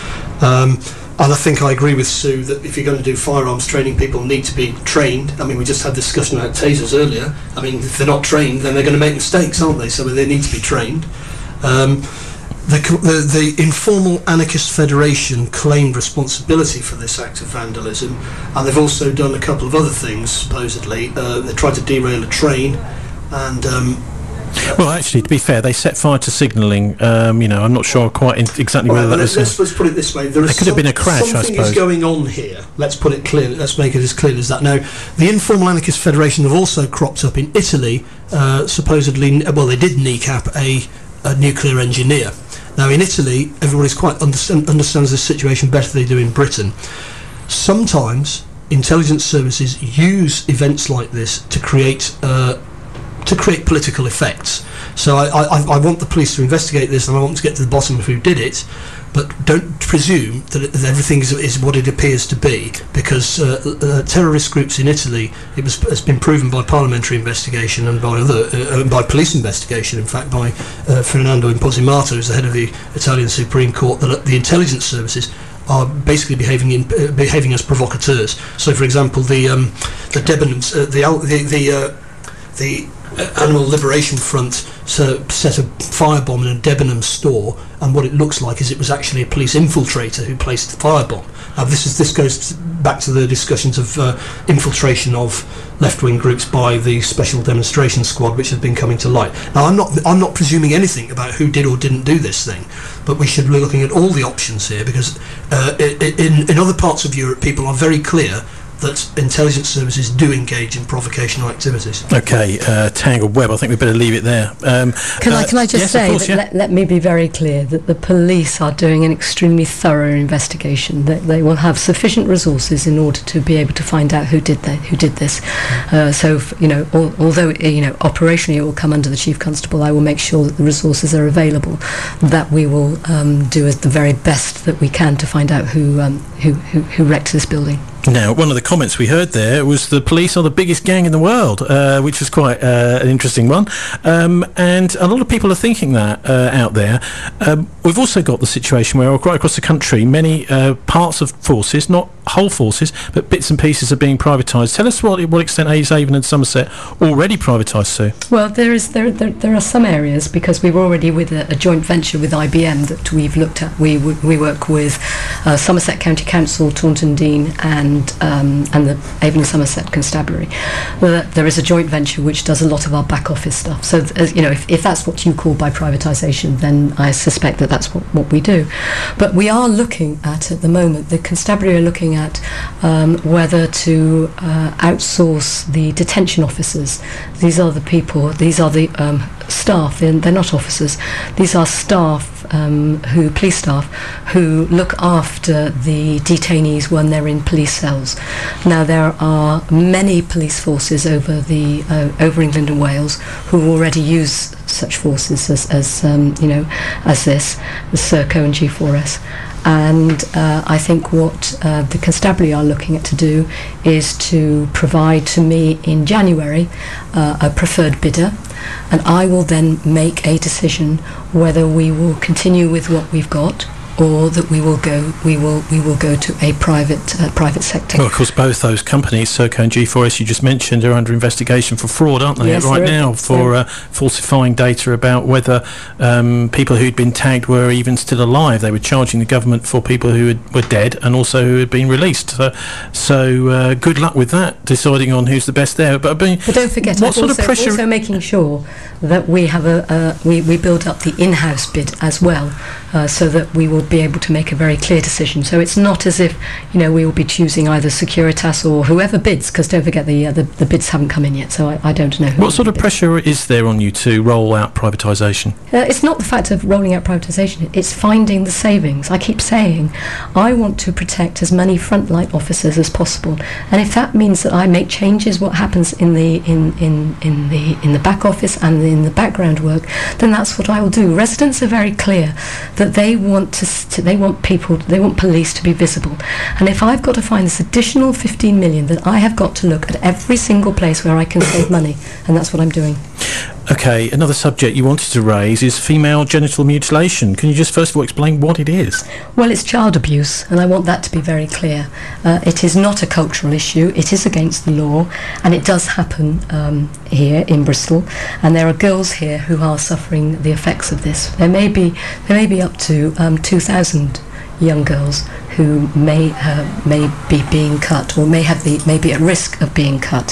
Um, and I think I agree with Sue that if you're going to do firearms training, people need to be trained. I mean, we just had this discussion about tasers earlier. I mean, if they're not trained, then they're going to make mistakes, aren't they? So they need to be trained. Um, The, the, the Informal Anarchist Federation claimed responsibility for this act of vandalism, and they've also done a couple of other things, supposedly. Uh, they tried to derail a train, and... Um, well, actually, to be fair, they set fire to signalling. Um, you know, I'm not sure quite in exactly well, whether that was... Let's, let's put it this way. There, there could some, have been a crash, I suppose. Something is going on here. Let's put it clearly. Let's make it as clear as that. Now, the Informal Anarchist Federation have also cropped up in Italy, uh, supposedly... Well, they did kneecap a, a nuclear engineer. Now, in Italy, everybody's quite understand, understands this situation better than they do in Britain. Sometimes intelligence services use events like this to create uh, to create political effects. So I, I, I want the police to investigate this, and I want to get to the bottom of who did it, but don't presume that, it, that everything is, is what it appears to be, because uh, uh, terrorist groups in Italy, it was has been proven by parliamentary investigation and by other uh, by police investigation, in fact by uh, Fernando Imposimato, who's the head of the Italian Supreme Court, that the intelligence services are basically behaving in uh, behaving as provocateurs. So, for example, the um, the Debenhams, uh, the the the, uh, the Animal Liberation Front so set a firebomb in a Debenhams store, and what it looks like is it was actually a police infiltrator who placed the firebomb. Now, this is this goes back to the discussions of uh, infiltration of left-wing groups by the Special Demonstration Squad, which has been coming to light. Now, I'm not I'm not presuming anything about who did or didn't do this thing, but we should be looking at all the options here, because uh, in in other parts of Europe, people are very clear that intelligence services do engage in provocational activities. Okay, uh, tangled web. I think we better leave it there. Um, can uh, I can I just yes, say course, that yeah. let, let me be very clear that the police are doing an extremely thorough investigation. That they will have sufficient resources in order to be able to find out who did that, who did this. Uh, so f- you know, al- although you know operationally it will come under the Chief Constable, I will make sure that the resources are available. That we will um, do as the very best that we can to find out who um, who, who who wrecked this building. Now, one of the comments we heard there was the police are the biggest gang in the world, uh, which was quite uh, an interesting one. Um, and a lot of people are thinking that uh, out there. Um, we've also got the situation where right across the country, many uh, parts of forces, not whole forces, but bits and pieces are being privatised. Tell us what, what extent Avon and Somerset already privatised, Sue. Well, there is there, there there are some areas, because we're already with a, a joint venture with I B M that we've looked at. We we, we work with uh, Somerset County Council, Taunton Deane, and um, and the Avon and Somerset Constabulary. Well, there is a joint venture which does a lot of our back office stuff. So uh, you know, if, if that's what you call by privatisation, then I suspect that that's what, what we do. But we are looking at at the moment. The Constabulary are looking at um, whether to uh, outsource the detention officers. These are the people. These are the um, staff. They're, they're not officers. These are staff um, who police staff who look after the detainees when they're in police cells. Now, there are many police forces over the uh, over England and Wales who already use such forces as, as um, you know, as this, the Serco and G four S. And uh, I think what uh, the Constabulary are looking at to do is to provide to me in January uh, a preferred bidder, and I will then make a decision whether we will continue with what we've got, or that we will go we will we will go to a private uh, private sector. Well, of course, both those companies, Serco and G four S, you just mentioned, are under investigation for fraud, aren't they? Yes, right now, is. for uh, falsifying data about whether um, people who'd been tagged were even still alive. They were charging the government for people who had, were dead and also who had been released. So, so uh, good luck with that, deciding on who's the best there. But, I mean, but don't forget, what I'm sort also, of pressure? also making sure that we have a uh, we we build up the in-house bid as well, uh, so that we will be able to make a very clear decision. So it's not as if, you know, we will be choosing either Securitas or whoever bids, because don't forget the, uh, the the bids haven't come in yet, so I, I don't know. Who What sort of pressure is there on you to roll out privatisation? Uh, it's not the fact of rolling out privatisation, it's finding the savings. I keep saying I want to protect as many frontline officers as possible, and if that means that I make changes what happens in the in, in, in the in the back office and in the background work, then that's what I will do. Residents are very clear that they want to, to they want people they want police to be visible, and if I've got to find this additional fifteen million, then I have got to look at every single place where I can save money, and that's what I'm doing. Okay, another subject you wanted to raise is female genital mutilation. Can you just first of all explain what it is? Well, it's child abuse, and I want that to be very clear. Uh, it is not a cultural issue, it is against the law, and it does happen um, here in Bristol, and there are girls here who are suffering the effects of this. There may be, there may be up to um, two thousand young girls who may uh, may be being cut, or may have the may be at risk of being cut.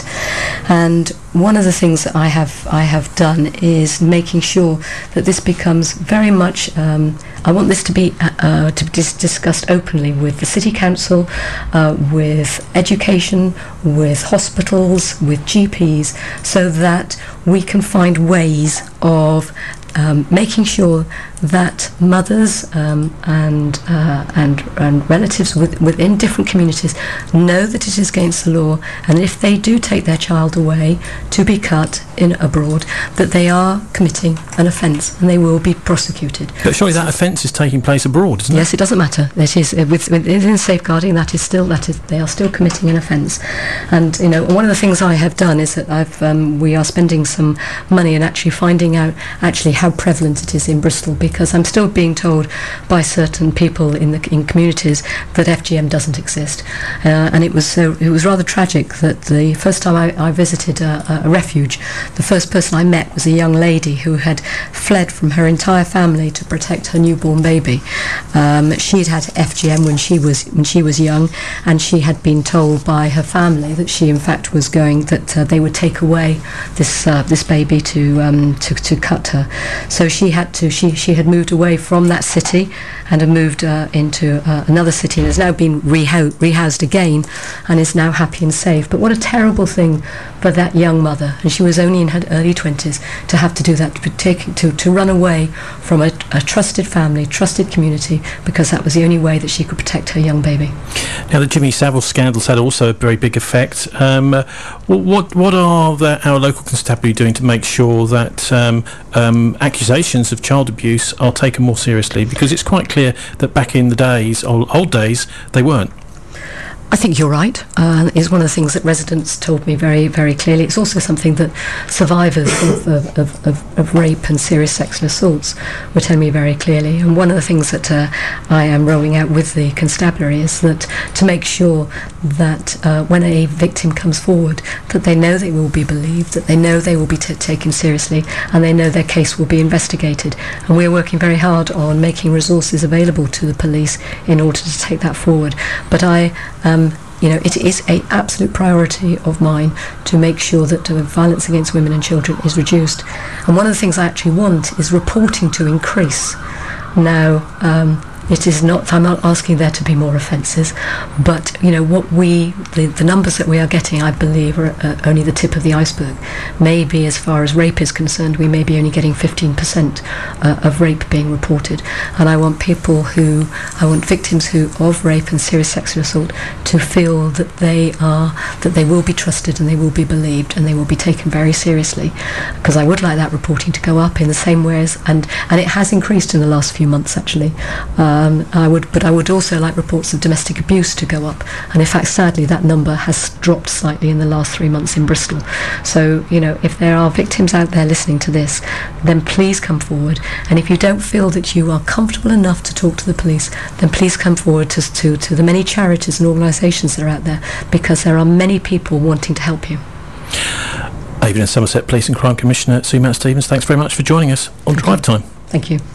And one of the things that I have I have done is making sure that this becomes very much. Um, I want this to be uh, to be dis- discussed openly with the City Council, uh, with education, with hospitals, with G Ps, so that we can find ways of um, making sure that mothers um, and, uh, and and relatives with, within different communities know that it is against the law, and if they do take their child away to be cut in abroad, that they are committing an offence and they will be prosecuted. But surely that offence is taking place abroad, isn't it? Yes, it doesn't matter. It is uh, with, within safeguarding. That is still that is they are still committing an offence. And you know, one of the things I have done is that I've um, we are spending some money and actually finding out actually how prevalent it is in Bristol, because I'm still being told by certain people in the in communities that F G M doesn't exist. Uh, and it was so it was rather tragic that the first time I, I visited a, a refuge, the first person I met was a young lady who had fled from her entire family to protect her newborn baby. Um, she had had F G M when she was when she was young, and she had been told by her family that she in fact was going that uh, they would take away this uh, this baby to um, to to cut her. So she had to she she had moved away from that city and had moved uh, into uh, another city and has now been rehou- rehoused again and is now happy and safe. But what a terrible thing for that young mother, and she was only in her early twenties, to have to do that, to be taken, to, to run away from a, a trusted family, trusted community, because that was the only way that she could protect her young baby. Now, the Jimmy Savile scandals had also a very big effect. Um, uh, what what are the, our local constabulary doing to make sure that um, um, accusations of child abuse are taken more seriously? Because it's quite clear that back in the days, old, old days, they weren't. I think you're right. Uh, it's one of the things that residents told me very, very clearly. It's also something that survivors of, of, of, of, of rape and serious sexual assaults were telling me very clearly. And one of the things that uh, I am rolling out with the constabulary is that to make sure that uh, when a victim comes forward, that they know they will be believed, that they know they will be t- taken seriously, and they know their case will be investigated. And we're working very hard on making resources available to the police in order to take that forward. But I um, you know, it is an absolute priority of mine to make sure that uh, violence against women and children is reduced. And one of the things I actually want is reporting to increase. Now, um, it is not, I'm not asking there to be more offences, but, you know, what we, the, the numbers that we are getting, I believe, are uh, only the tip of the iceberg. Maybe as far as rape is concerned, we may be only getting fifteen percent uh, of rape being reported. And I want people who, I want victims who of rape and serious sexual assault to feel that they are, that they will be trusted and they will be believed and they will be taken very seriously. Because I would like that reporting to go up in the same way as, and, and it has increased in the last few months, actually. Um, Um, I would, but I would also like reports of domestic abuse to go up. And in fact, sadly, that number has dropped slightly in the last three months in Bristol. So, you know, if there are victims out there listening to this, then please come forward. And if you don't feel that you are comfortable enough to talk to the police, then please come forward to, to, to the many charities and organisations that are out there, because there are many people wanting to help you. Avon and Somerset Police and Crime Commissioner Sue Matt-Stevens, thanks very much for joining us on Drive Time. Thank you.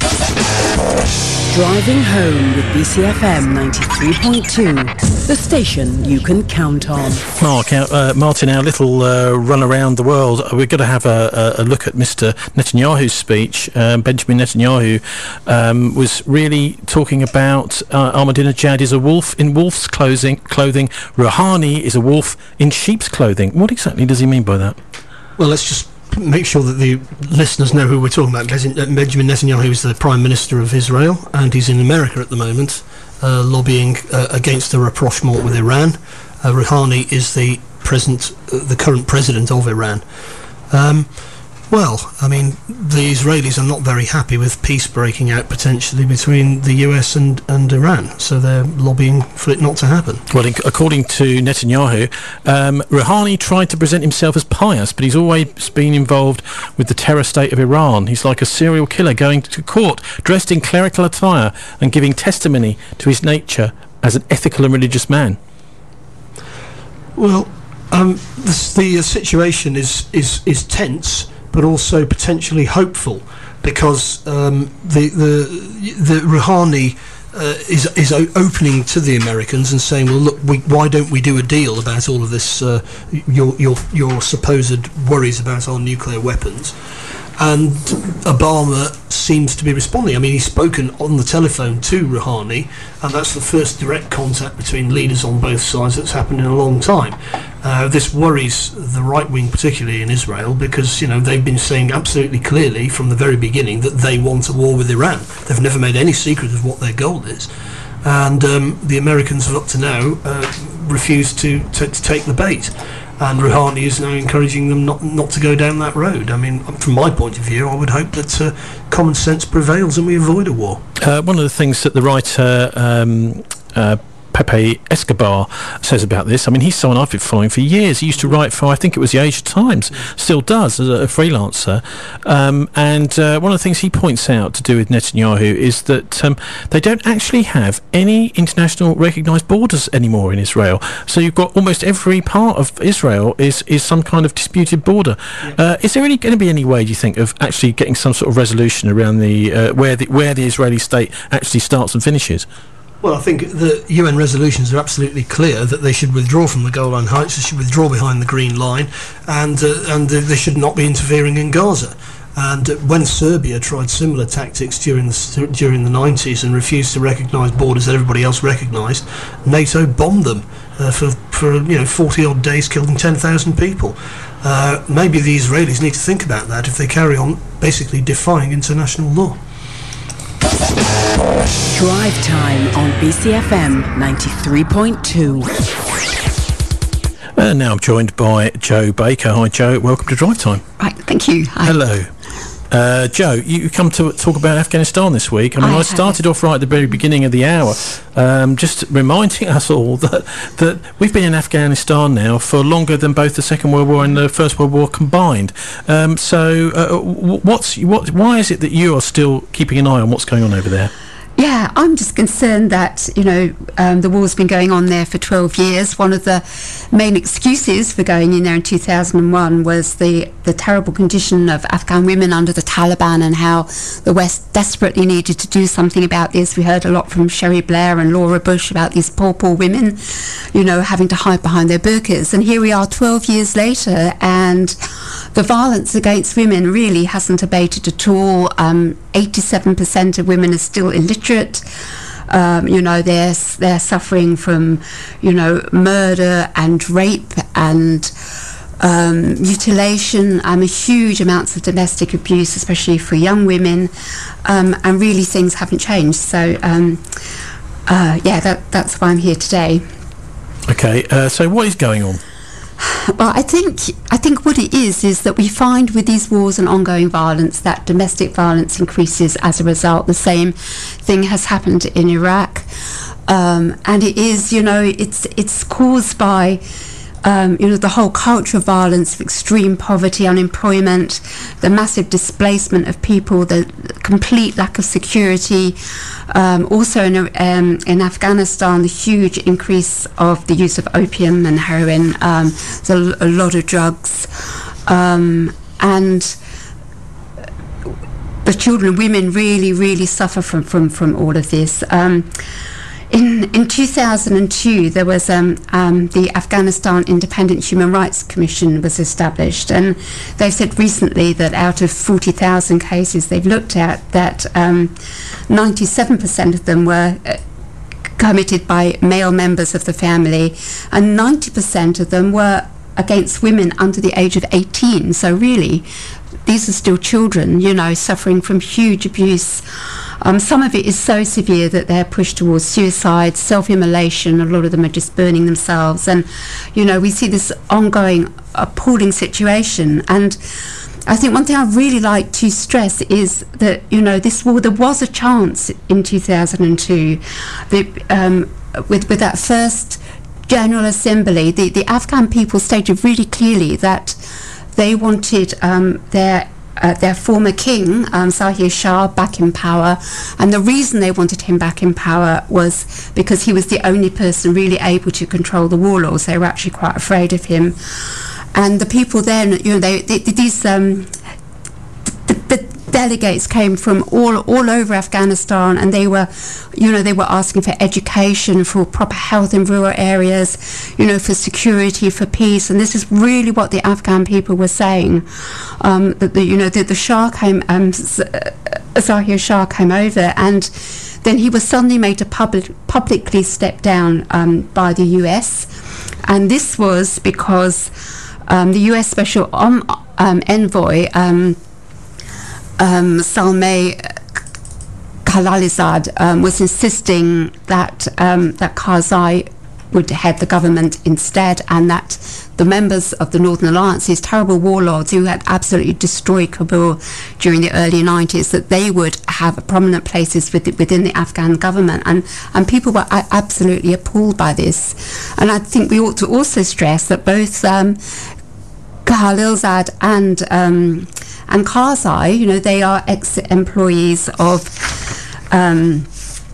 Driving home with B C F M ninety-three point two, the station you can count on. Mark, our, uh, Martin, our little uh, run around the world, we're going to have a, a, a look at Mister Netanyahu's speech. Um, Benjamin Netanyahu um, was really talking about uh, Ahmadinejad is a wolf in wolf's clothing, clothing. Rouhani is a wolf in sheep's clothing. What exactly does he mean by that? Well, let's just make sure that the listeners know who we're talking about. Benjamin Netanyahu is the Prime Minister of Israel, and he's in America at the moment, uh, lobbying uh, against the rapprochement with Iran. Uh, Rouhani is the present, uh, the current president of Iran. Um, well, I mean, the Israelis are not very happy with peace breaking out potentially between the U S and, and Iran, so they're lobbying for it not to happen. Well, according to Netanyahu, um, Rouhani tried to present himself as pious, but he's always been involved with the terror state of Iran. He's like a serial killer going to court dressed in clerical attire and giving testimony to his nature as an ethical and religious man. Well, um, the, the uh, situation is, is, is tense, but also potentially hopeful, because um, the the the Rouhani uh, is is o- opening to the Americans and saying, well, look, we, why don't we do a deal about all of this, uh, your your your supposed worries about our nuclear weapons? And Obama seems to be responding. I mean, he's spoken on the telephone to Rouhani, and that's the first direct contact between leaders on both sides that's happened in a long time. Uh, this worries the right wing, particularly in Israel, because, you know, they've been saying absolutely clearly from the very beginning that they want a war with Iran. They've never made any secret of what their goal is. And um, the Americans have up to now uh, refused to, to, to take the bait. And Rouhani is now encouraging them not not to go down that road. I mean, from my point of view, I would hope that uh, common sense prevails and we avoid a war. Uh, one of the things that the writer um, uh, Pepe Escobar says about this, I mean, he's someone I've been following for years. He used to write for, I think it was the Asia Times, still does as a, a freelancer. Um, and uh, one of the things he points out to do with Netanyahu is that um, they don't actually have any international recognised borders anymore in Israel. So you've got almost every part of Israel is, is some kind of disputed border. Yeah. Uh, is there any going to be any way, do you think, of actually getting some sort of resolution around the uh, where the where the Israeli state actually starts and finishes? Well, I think the U N resolutions are absolutely clear that they should withdraw from the Golan Heights, they should withdraw behind the Green Line, and uh, and uh, they should not be interfering in Gaza. And uh, when Serbia tried similar tactics during the during the nineties and refused to recognise borders that everybody else recognised, NATO bombed them uh, for for you know forty odd days, killing ten thousand people. Uh, maybe the Israelis need to think about that if they carry on basically defying international law. Drive Time on B C F M ninety-three point two. And now I'm joined by Joe Baker. Hi, Joe. Welcome to Drive Time. Right, thank you. Hi. Hello. Uh, Joe, you come to talk about Afghanistan this week. I mean, I, I started off right at the very beginning of the hour, um, just reminding us all that that we've been in Afghanistan now for longer than both the Second World War and the First World War combined. Um, so, uh, what's what? Why is it that you are still keeping an eye on what's going on over there? Yeah, I'm just concerned that, you know, um, the war's been going on there for twelve years. One of the main excuses for going in there in two thousand one was the, the terrible condition of Afghan women under the Taliban and how the West desperately needed to do something about this. We heard a lot from Sherry Blair and Laura Bush about these poor, poor women, you know, having to hide behind their burqas. And here we are twelve years later, and the violence against women really hasn't abated at all. Um, eighty-seven percent of women are still illiterate. Um, you know, they're they're suffering from, you know, murder and rape and um, mutilation. Um, huge amounts of domestic abuse, especially for young women, um, and really things haven't changed. So, um, uh, yeah, that that's why I'm here today. Okay, uh, so what is going on? Well, I think I think what it is is that we find with these wars and ongoing violence that domestic violence increases as a result. The same thing has happened in Iraq, um, and it is, you know, it's it's caused by um, you know, the whole culture of violence, of extreme poverty, unemployment, the massive displacement of people, the complete lack of security. Um, also in, um, in Afghanistan, the huge increase of the use of opium and heroin. Um, there's a, a lot of drugs. Um, and the children and women really, really suffer from, from, from all of this. Um, In, in two thousand two, there was um, um, the Afghanistan Independent Human Rights Commission was established, and they've said recently that out of forty thousand cases they've looked at, that um, ninety-seven percent of them were uh, committed by male members of the family, and ninety percent of them were against women under the age of eighteen. So really, these are still children, you know, suffering from huge abuse. Um, some of it is so severe that they're pushed towards suicide, self-immolation. A lot of them are just burning themselves. And, you know, we see this ongoing appalling situation. And I think one thing I'd really like to stress is that, you know, this war, there was a chance in two thousand two that, um, with, with that first General Assembly, the, the Afghan people stated really clearly that they wanted um, their Uh, their former king, um, Zahir Shah, back in power, and the reason they wanted him back in power was because he was the only person really able to control the warlords. They were actually quite afraid of him, and the people then, you know, they, they these um, the, the delegates came from all all over Afghanistan, and they were, you know, they were asking for education, for proper health in rural areas, you know, for security, for peace. And this is really what the Afghan people were saying. Um, that the, you know, the, the Shah came, um, Zahir Shah came over, and then he was suddenly made to public, publicly step down um, by the U S. and this was because um, the U S Special um, um, Envoy um, um, Salmeh Khalilzad um, was insisting that um, that Karzai would head the government instead, and that the members of the Northern Alliance, these terrible warlords who had absolutely destroyed Kabul during the early nineties, that they would have prominent places with, within the Afghan government, and, and people were a- absolutely appalled by this. And I think we ought to also stress that both um, Khalilzad and um, and Karzai, you know, they are ex-employees of um,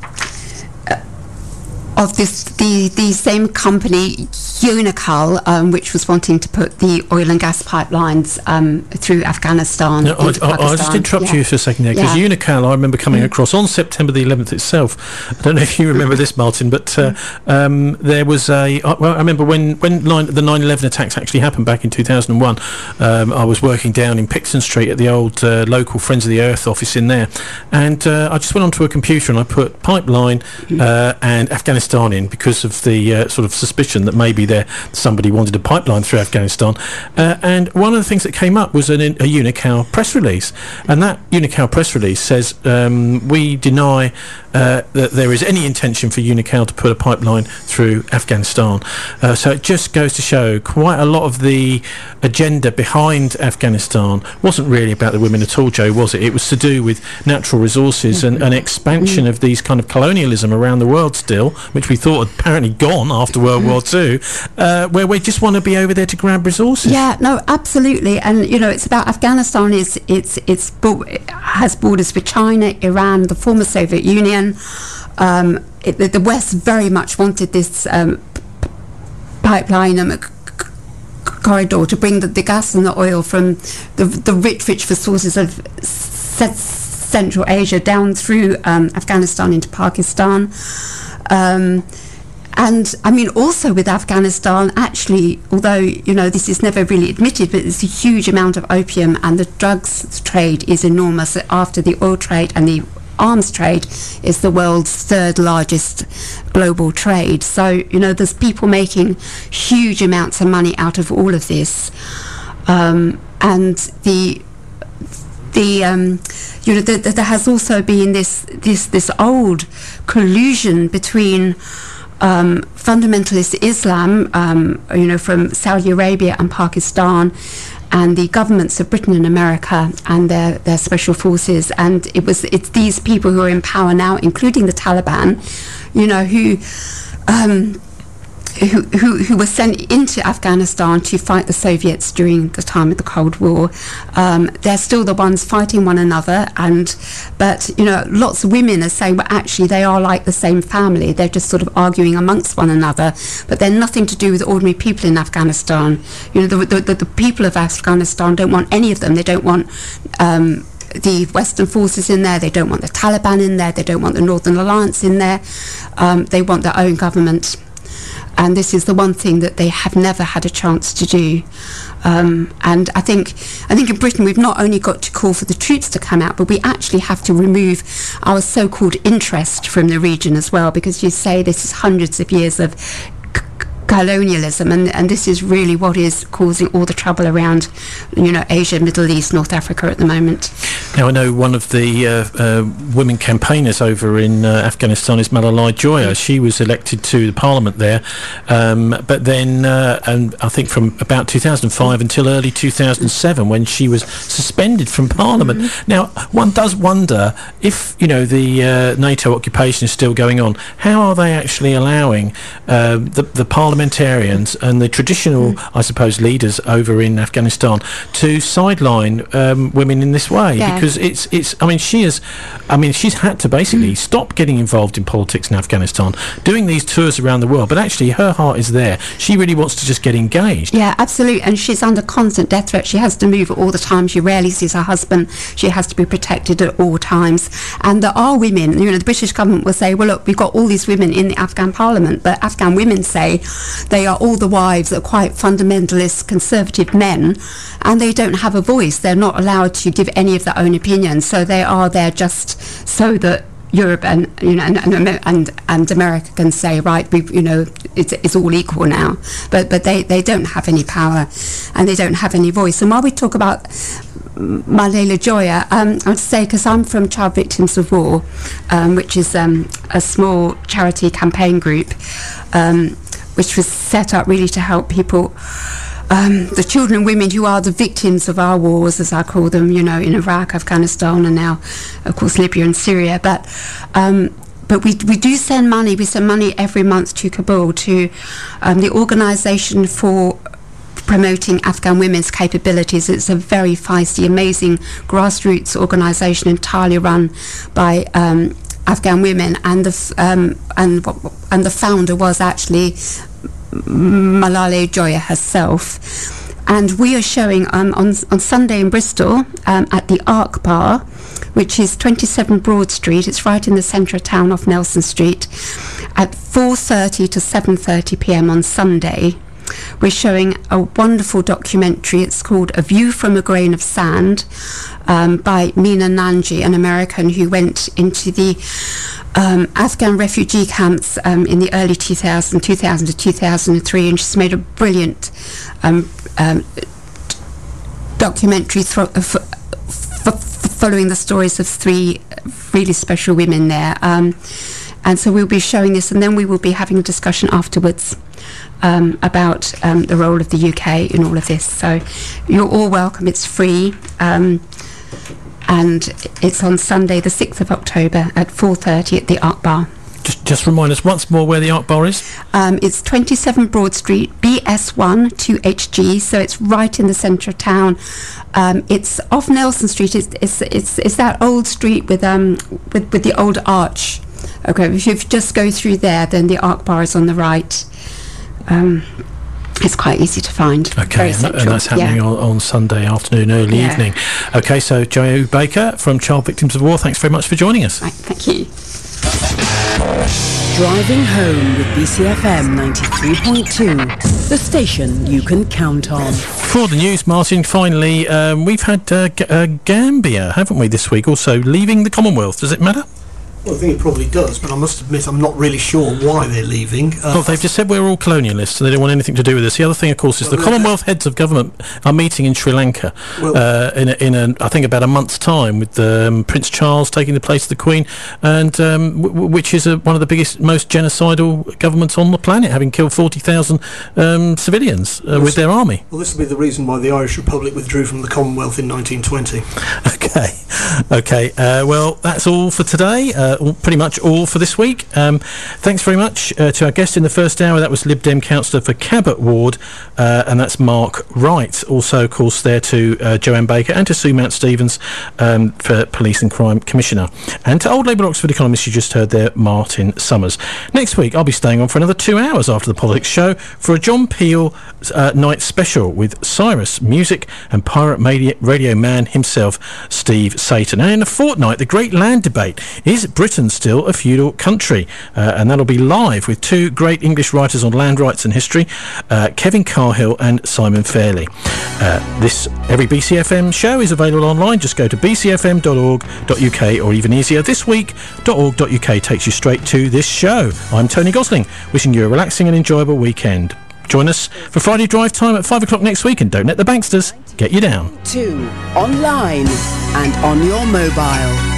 of this the the same company Unocal, um, which was wanting to put the oil and gas pipelines um, through Afghanistan. No, I, into I, I'll just Pakistan. interrupt Yeah. you for a second there, because Yeah. Unocal, I remember coming Mm. across on September the eleventh itself. I don't know if you remember this, Martin, but uh, um, there was a. Uh, well, I remember when when nine, the nine eleven attacks actually happened back in two thousand one. Um, I was working down in Picton Street at the old uh, local Friends of the Earth office in there, and uh, I just went onto a computer and I put pipeline uh, and Afghanistan in because of the uh, sort of suspicion that maybe there somebody wanted a pipeline through Afghanistan. Uh, and one of the things that came up was an, a Unocal press release, and that Unocal press release says um, we deny uh, that there is any intention for Unocal to put a pipeline through Afghanistan. Uh, so it just goes to show quite a lot of the agenda behind Afghanistan wasn't really about the women at all, Joe, was it? It was to do with natural resources and an expansion of these kind of colonialism around the world still, which we thought had apparently gone after World War Two, uh, where we just want to be over there to grab resources. Yeah, no, absolutely, and you know, it's about Afghanistan. Is it's it's bo- it has borders with China, Iran, the former Soviet Union. Um, it, the, the West very much wanted this um, p- pipeline um, c- c- corridor to bring the, the gas and the oil from the the rich, rich resources of c- Central Asia down through um, Afghanistan into Pakistan. Um, And I mean, also with Afghanistan, actually, although, you know, this is never really admitted, but there's a huge amount of opium, and the drugs trade is enormous. After the oil trade and the arms trade is the world's third largest global trade. So, you know, there's people making huge amounts of money out of all of this. Um, and the the um, you know, the, the, there has also been this this this old collusion between Um, fundamentalist Islam, um, you know, from Saudi Arabia and Pakistan, and the governments of Britain and America and their, their special forces, and it was it's these people who are in power now, including the Taliban, you know, who um, who, who who were sent into Afghanistan to fight the Soviets during the time of the Cold War. Um, they're still the ones fighting one another, and but you know, lots of women are saying, well, actually they are like the same family. They're just sort of arguing amongst one another, but they're nothing to do with ordinary people in Afghanistan. You know, the the, the, the people of Afghanistan don't want any of them. They don't want um, the Western forces in there. They don't want the Taliban in there. They don't want the Northern Alliance in there. Um, they want their own government. And this is the one thing that they have never had a chance to do. Um, and I think I think in Britain we've not only got to call for the troops to come out, but we actually have to remove our so-called interest from the region as well, because you say this is hundreds of years of c- colonialism, and, and this is really what is causing all the trouble around, you know, Asia, Middle East, North Africa at the moment. Now, I know one of the uh, uh, women campaigners over in uh, Afghanistan is Malalai Joya. She was elected to the parliament there, um, but then, uh, and I think from about two thousand five until early two thousand seven, when she was suspended from parliament. Mm-hmm. Now, one does wonder if, you know, the uh, NATO occupation is still going on, how are they actually allowing uh, the, the parliamentarians and the traditional, mm. I suppose, leaders over in Afghanistan to sideline um, women in this way? Yeah. Because it's it's I mean she is I mean she's had to basically mm. stop getting involved in politics in Afghanistan, doing these tours around the world, but actually her heart is there. She really wants to just get engaged. Yeah, absolutely. And she's under constant death threat. She has to move all the time. She rarely sees her husband. She has to be protected at all times. And there are women, you know, the British government will say, well, look, we've got all these women in the Afghan parliament, but Afghan women say they are all the wives of quite fundamentalist conservative men, and they don't have a voice. They're not allowed to give any of their own opinions, so they are there just so that Europe and you know and and, and and America can say, right, we you know it's, it's all equal now, but but they, they don't have any power and they don't have any voice. And while we talk about Malela Joya, um, I would say, because I'm from Child Victims of War, um, which is um, a small charity campaign group, um, which was set up really to help people. Um, the children and women who are the victims of our wars, as I call them, you know, in Iraq, Afghanistan, and now, of course, Libya and Syria. But um, but we we do send money. We send money every month to Kabul to um, the organisation for promoting Afghan women's capabilities. It's a very feisty, amazing grassroots organisation entirely run by um, Afghan women, and the f- um, and and the founder was actually Malela Joya herself. And we are showing um, on on Sunday in Bristol um, at the Arc Bar, which is twenty-seven Broad Street. It's right in the centre of town off Nelson Street, at four thirty to seven thirty p.m. on Sunday. We're showing a wonderful documentary. It's called A View from a Grain of Sand, um, by Meena Nanji, an American who went into the um, Afghan refugee camps um, in the early two thousand, two thousand to two thousand three, and she's made a brilliant um, um, documentary th- f- f- following the stories of three really special women there. Um, and so we'll be showing this, and then we will be having a discussion afterwards Um, about um, the role of the U K in all of this. So you're all welcome. It's free, um, and it's on Sunday the sixth of October at four thirty at the Arc Bar. Just, just remind us once more where the Arc Bar is. Um, it's twenty-seven Broad Street, B S one two H G, so it's right in the centre of town. Um, it's off Nelson Street. It's, it's it's it's that old street with um with, with the old arch. Okay, if you just go through there, then the Arc Bar is on the right. Um, it's quite easy to find. Okay, and, and that's happening yeah. on, on Sunday afternoon, early yeah. evening. Okay, so Joe Baker from Child Victims of War, thanks very much for joining us. Right, thank you. Driving home with B C F M ninety-three point two, the station you can count on. For the news, Martin, finally, um, we've had uh, G- uh, Gambia, haven't we, this week, also leaving the Commonwealth. Does it matter? Well, I think it probably does, but I must admit I'm not really sure why they're leaving. Uh, well, they've just said we're all colonialists, so they don't want anything to do with us. The other thing, of course, is well, the Commonwealth heads of government are meeting in Sri Lanka well, uh, in, a, in a, I think, about a month's time, with um, Prince Charles taking the place of the Queen, and um, w- which is a, one of the biggest, most genocidal governments on the planet, having killed forty thousand um, civilians uh, well, with their army. Well, this will be the reason why the Irish Republic withdrew from the Commonwealth in nineteen twenty. Okay, okay. Uh, well, that's all for today. Uh, all, pretty much all. all for this week. Um, thanks very much uh, to our guest in the first hour. That was Lib Dem councillor for Cabot Ward, uh, and that's Mark Wright. Also, of course, there to uh, Joanne Baker and to Sue Mount-Stevens um, for Police and Crime Commissioner. And to Old Labour Oxford economist you just heard there, Martin Summers. Next week, I'll be staying on for another two hours after the Politics Show for a John Peel uh, night special with Cyrus Music and Pirate Radio, radio man himself, Steve Satan. And in a fortnight, the Great Land Debate. Is Britain still a feudal country? Uh, and that'll be live with two great English writers on land rights and history, uh, Kevin Carhill and Simon Fairley. Uh, this every B C F M show is available online. Just go to b c f m dot org dot u k, or even easier, this week dot org dot u k takes you straight to this show. I'm Tony Gosling, wishing you a relaxing and enjoyable weekend. Join us for Friday Drive Time at five o'clock next week, and don't let the banksters get you down. Two, online and on your mobile.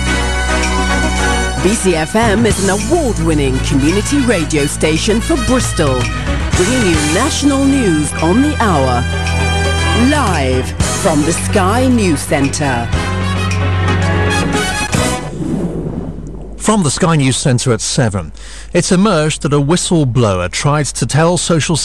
B C F M is an award-winning community radio station for Bristol, bringing you national news on the hour. Live from the Sky News Centre. From the Sky News Centre at seven, it's emerged that a whistleblower tried to tell social